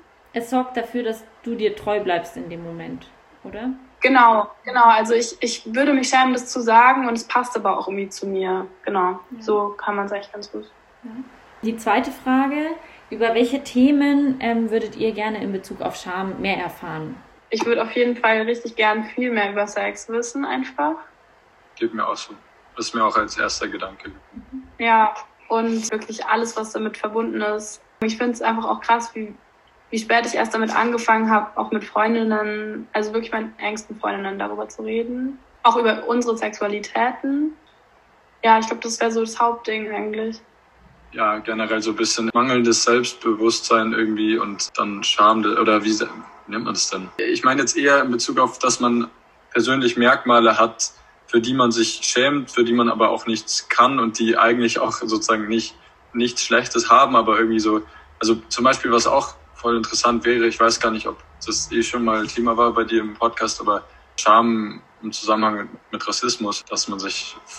es sorgt dafür, dass du dir treu bleibst in dem Moment, oder? Genau, genau. Also ich, ich würde mich schämen, das zu sagen und es passt aber auch irgendwie zu mir. Genau, ja. So kann man es eigentlich ganz gut. Ja. Die zweite Frage, über welche Themen ähm, würdet ihr gerne in Bezug auf Scham mehr erfahren? Ich würde auf jeden Fall richtig gern viel mehr über Sex wissen, einfach. Geht mir auch so. Das ist mir auch als erster Gedanke gekommen. Ja, und wirklich alles, was damit verbunden ist. Ich finde es einfach auch krass, wie, wie spät ich erst damit angefangen habe, auch mit Freundinnen, also wirklich meinen engsten Freundinnen darüber zu reden. Auch über unsere Sexualitäten. Ja, ich glaube, das wäre so das Hauptding eigentlich. Ja, generell so ein bisschen mangelndes Selbstbewusstsein irgendwie und dann Scham, oder wie nennt man das denn? Ich meine jetzt eher in Bezug auf, dass man persönlich Merkmale hat, für die man sich schämt, für die man aber auch nichts kann und die eigentlich auch sozusagen nicht nichts Schlechtes haben, aber irgendwie so, also zum Beispiel, was auch voll interessant wäre, ich weiß gar nicht, ob das eh schon mal Thema war bei dir im Podcast, aber Scham im Zusammenhang mit Rassismus, dass man sich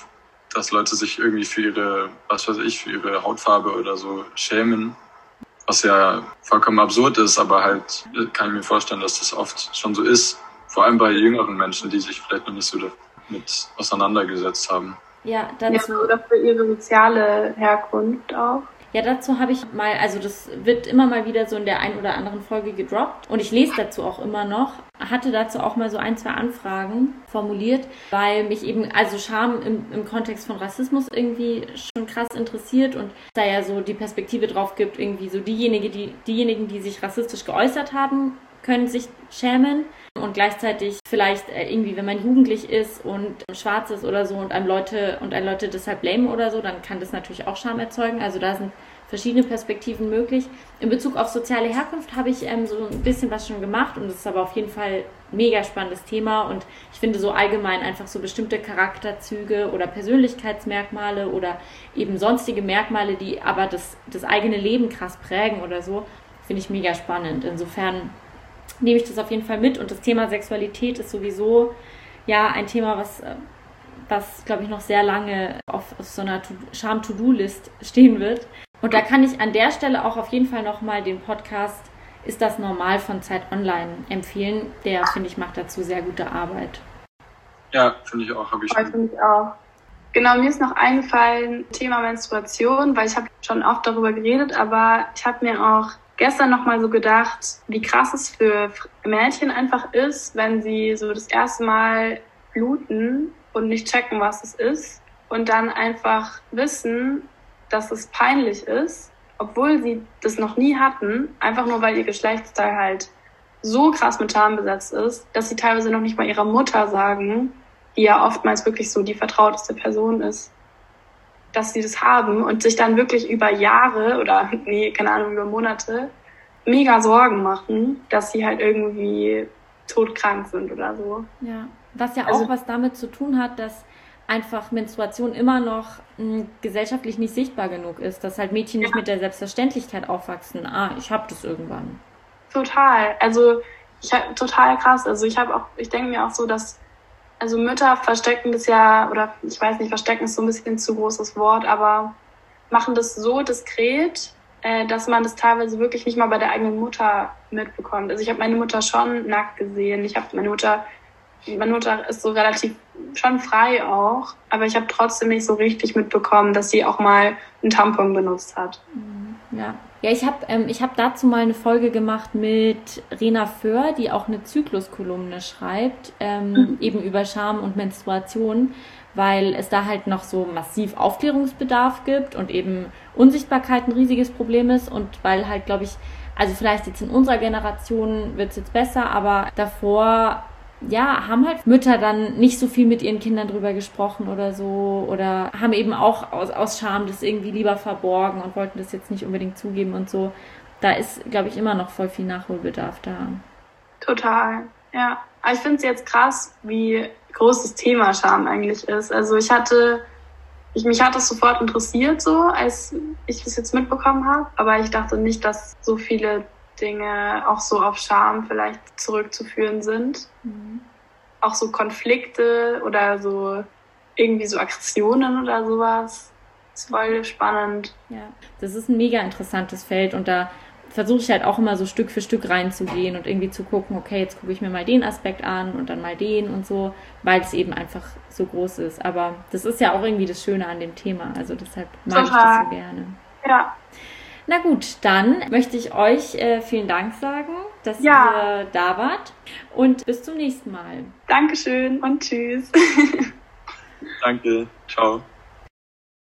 dass Leute sich irgendwie für ihre, was weiß ich, für ihre Hautfarbe oder so schämen. Was ja vollkommen absurd ist, aber halt kann ich mir vorstellen, dass das oft schon so ist. Vor allem bei jüngeren Menschen, die sich vielleicht noch nicht so damit auseinandergesetzt haben. Ja, dazu. Ja, oder für ihre soziale Herkunft auch. Ja, dazu habe ich mal, also das wird immer mal wieder so in der einen oder anderen Folge gedroppt und ich lese dazu auch immer noch, hatte dazu auch mal so ein, zwei Anfragen formuliert, weil mich eben, also Scham im, im Kontext von Rassismus irgendwie schon krass interessiert und da ja so die Perspektive drauf gibt, irgendwie so diejenige, die, diejenigen, die sich rassistisch geäußert haben, können sich schämen und gleichzeitig vielleicht irgendwie, wenn man jugendlich ist und schwarz ist oder so und einem Leute und ein Leute deshalb blamen oder so, dann kann das natürlich auch Scham erzeugen. Also da sind verschiedene Perspektiven möglich. In Bezug auf soziale Herkunft habe ich ähm, so ein bisschen was schon gemacht und das ist aber auf jeden Fall ein mega spannendes Thema und ich finde so allgemein einfach so bestimmte Charakterzüge oder Persönlichkeitsmerkmale oder eben sonstige Merkmale, die aber das, das eigene Leben krass prägen oder so, finde ich mega spannend. Insofern nehme ich das auf jeden Fall mit und das Thema Sexualität ist sowieso ja ein Thema, was, was glaube ich noch sehr lange auf, auf so einer Scham-To-Do-List stehen wird. Und da kann ich an der Stelle auch auf jeden Fall nochmal den Podcast Ist das normal von Zeit Online empfehlen. Der, finde ich, macht dazu sehr gute Arbeit. Ja, finde ich auch. Habe ich schon. Finde ich auch. Genau, mir ist noch eingefallen, Thema Menstruation, weil ich habe schon oft darüber geredet, aber ich habe mir auch gestern noch mal so gedacht, wie krass es für Mädchen einfach ist, wenn sie so das erste Mal bluten und nicht checken, was es ist und dann einfach wissen, dass es peinlich ist, obwohl sie das noch nie hatten, einfach nur weil ihr Geschlechtsteil halt so krass mit Scham besetzt ist, dass sie teilweise noch nicht mal ihrer Mutter sagen, die ja oftmals wirklich so die vertrauteste Person ist, dass sie das haben und sich dann wirklich über Jahre oder, nee, keine Ahnung, über Monate mega Sorgen machen, dass sie halt irgendwie todkrank sind oder so. Ja, was ja also, auch was damit zu tun hat, dass einfach Menstruation immer noch mh, gesellschaftlich nicht sichtbar genug ist, dass halt Mädchen ja. nicht mit der Selbstverständlichkeit aufwachsen. Ah, ich hab das irgendwann. Total, also ich hab, total krass. Also ich habe auch, ich denke mir auch so, dass also Mütter verstecken das ja, oder ich weiß nicht, verstecken ist so ein bisschen ein zu großes Wort, aber machen das so diskret, äh, dass man das teilweise wirklich nicht mal bei der eigenen Mutter mitbekommt. Also ich habe meine Mutter schon nackt gesehen. Ich habe meine Mutter, meine Mutter ist so relativ schon frei auch, aber ich habe trotzdem nicht so richtig mitbekommen, dass sie auch mal einen Tampon benutzt hat. Ja. Ja, ich habe ähm, ich hab dazu mal eine Folge gemacht mit Rena Föhr, die auch eine Zykluskolumne schreibt, ähm, mhm. eben über Scham und Menstruation, weil es da halt noch so massiv Aufklärungsbedarf gibt und eben Unsichtbarkeit ein riesiges Problem ist und weil halt, glaube ich, also vielleicht jetzt in unserer Generation wird es jetzt besser, aber davor ja, haben halt Mütter dann nicht so viel mit ihren Kindern drüber gesprochen oder so oder haben eben auch aus, aus Scham das irgendwie lieber verborgen und wollten das jetzt nicht unbedingt zugeben und so. Da ist, glaube ich, immer noch voll viel Nachholbedarf da. Total, ja. Aber ich finde es jetzt krass, wie groß das Thema Scham eigentlich ist. Also ich hatte, ich, mich hat das sofort interessiert so, als ich das jetzt mitbekommen habe, aber ich dachte nicht, dass so viele Dinge auch so auf Scham vielleicht zurückzuführen sind. Mhm. Auch so Konflikte oder so irgendwie so Aggressionen oder sowas. Das ist voll spannend. Ja, das ist ein mega interessantes Feld und da versuche ich halt auch immer so Stück für Stück reinzugehen und irgendwie zu gucken, okay, jetzt gucke ich mir mal den Aspekt an und dann mal den und so, weil es eben einfach so groß ist. Aber das ist ja auch irgendwie das Schöne an dem Thema, also deshalb mag Total. ich das so gerne. Ja. Na gut, dann möchte ich euch äh, vielen Dank sagen, dass ja. ihr da wart und bis zum nächsten Mal. Dankeschön und tschüss. Danke, ciao.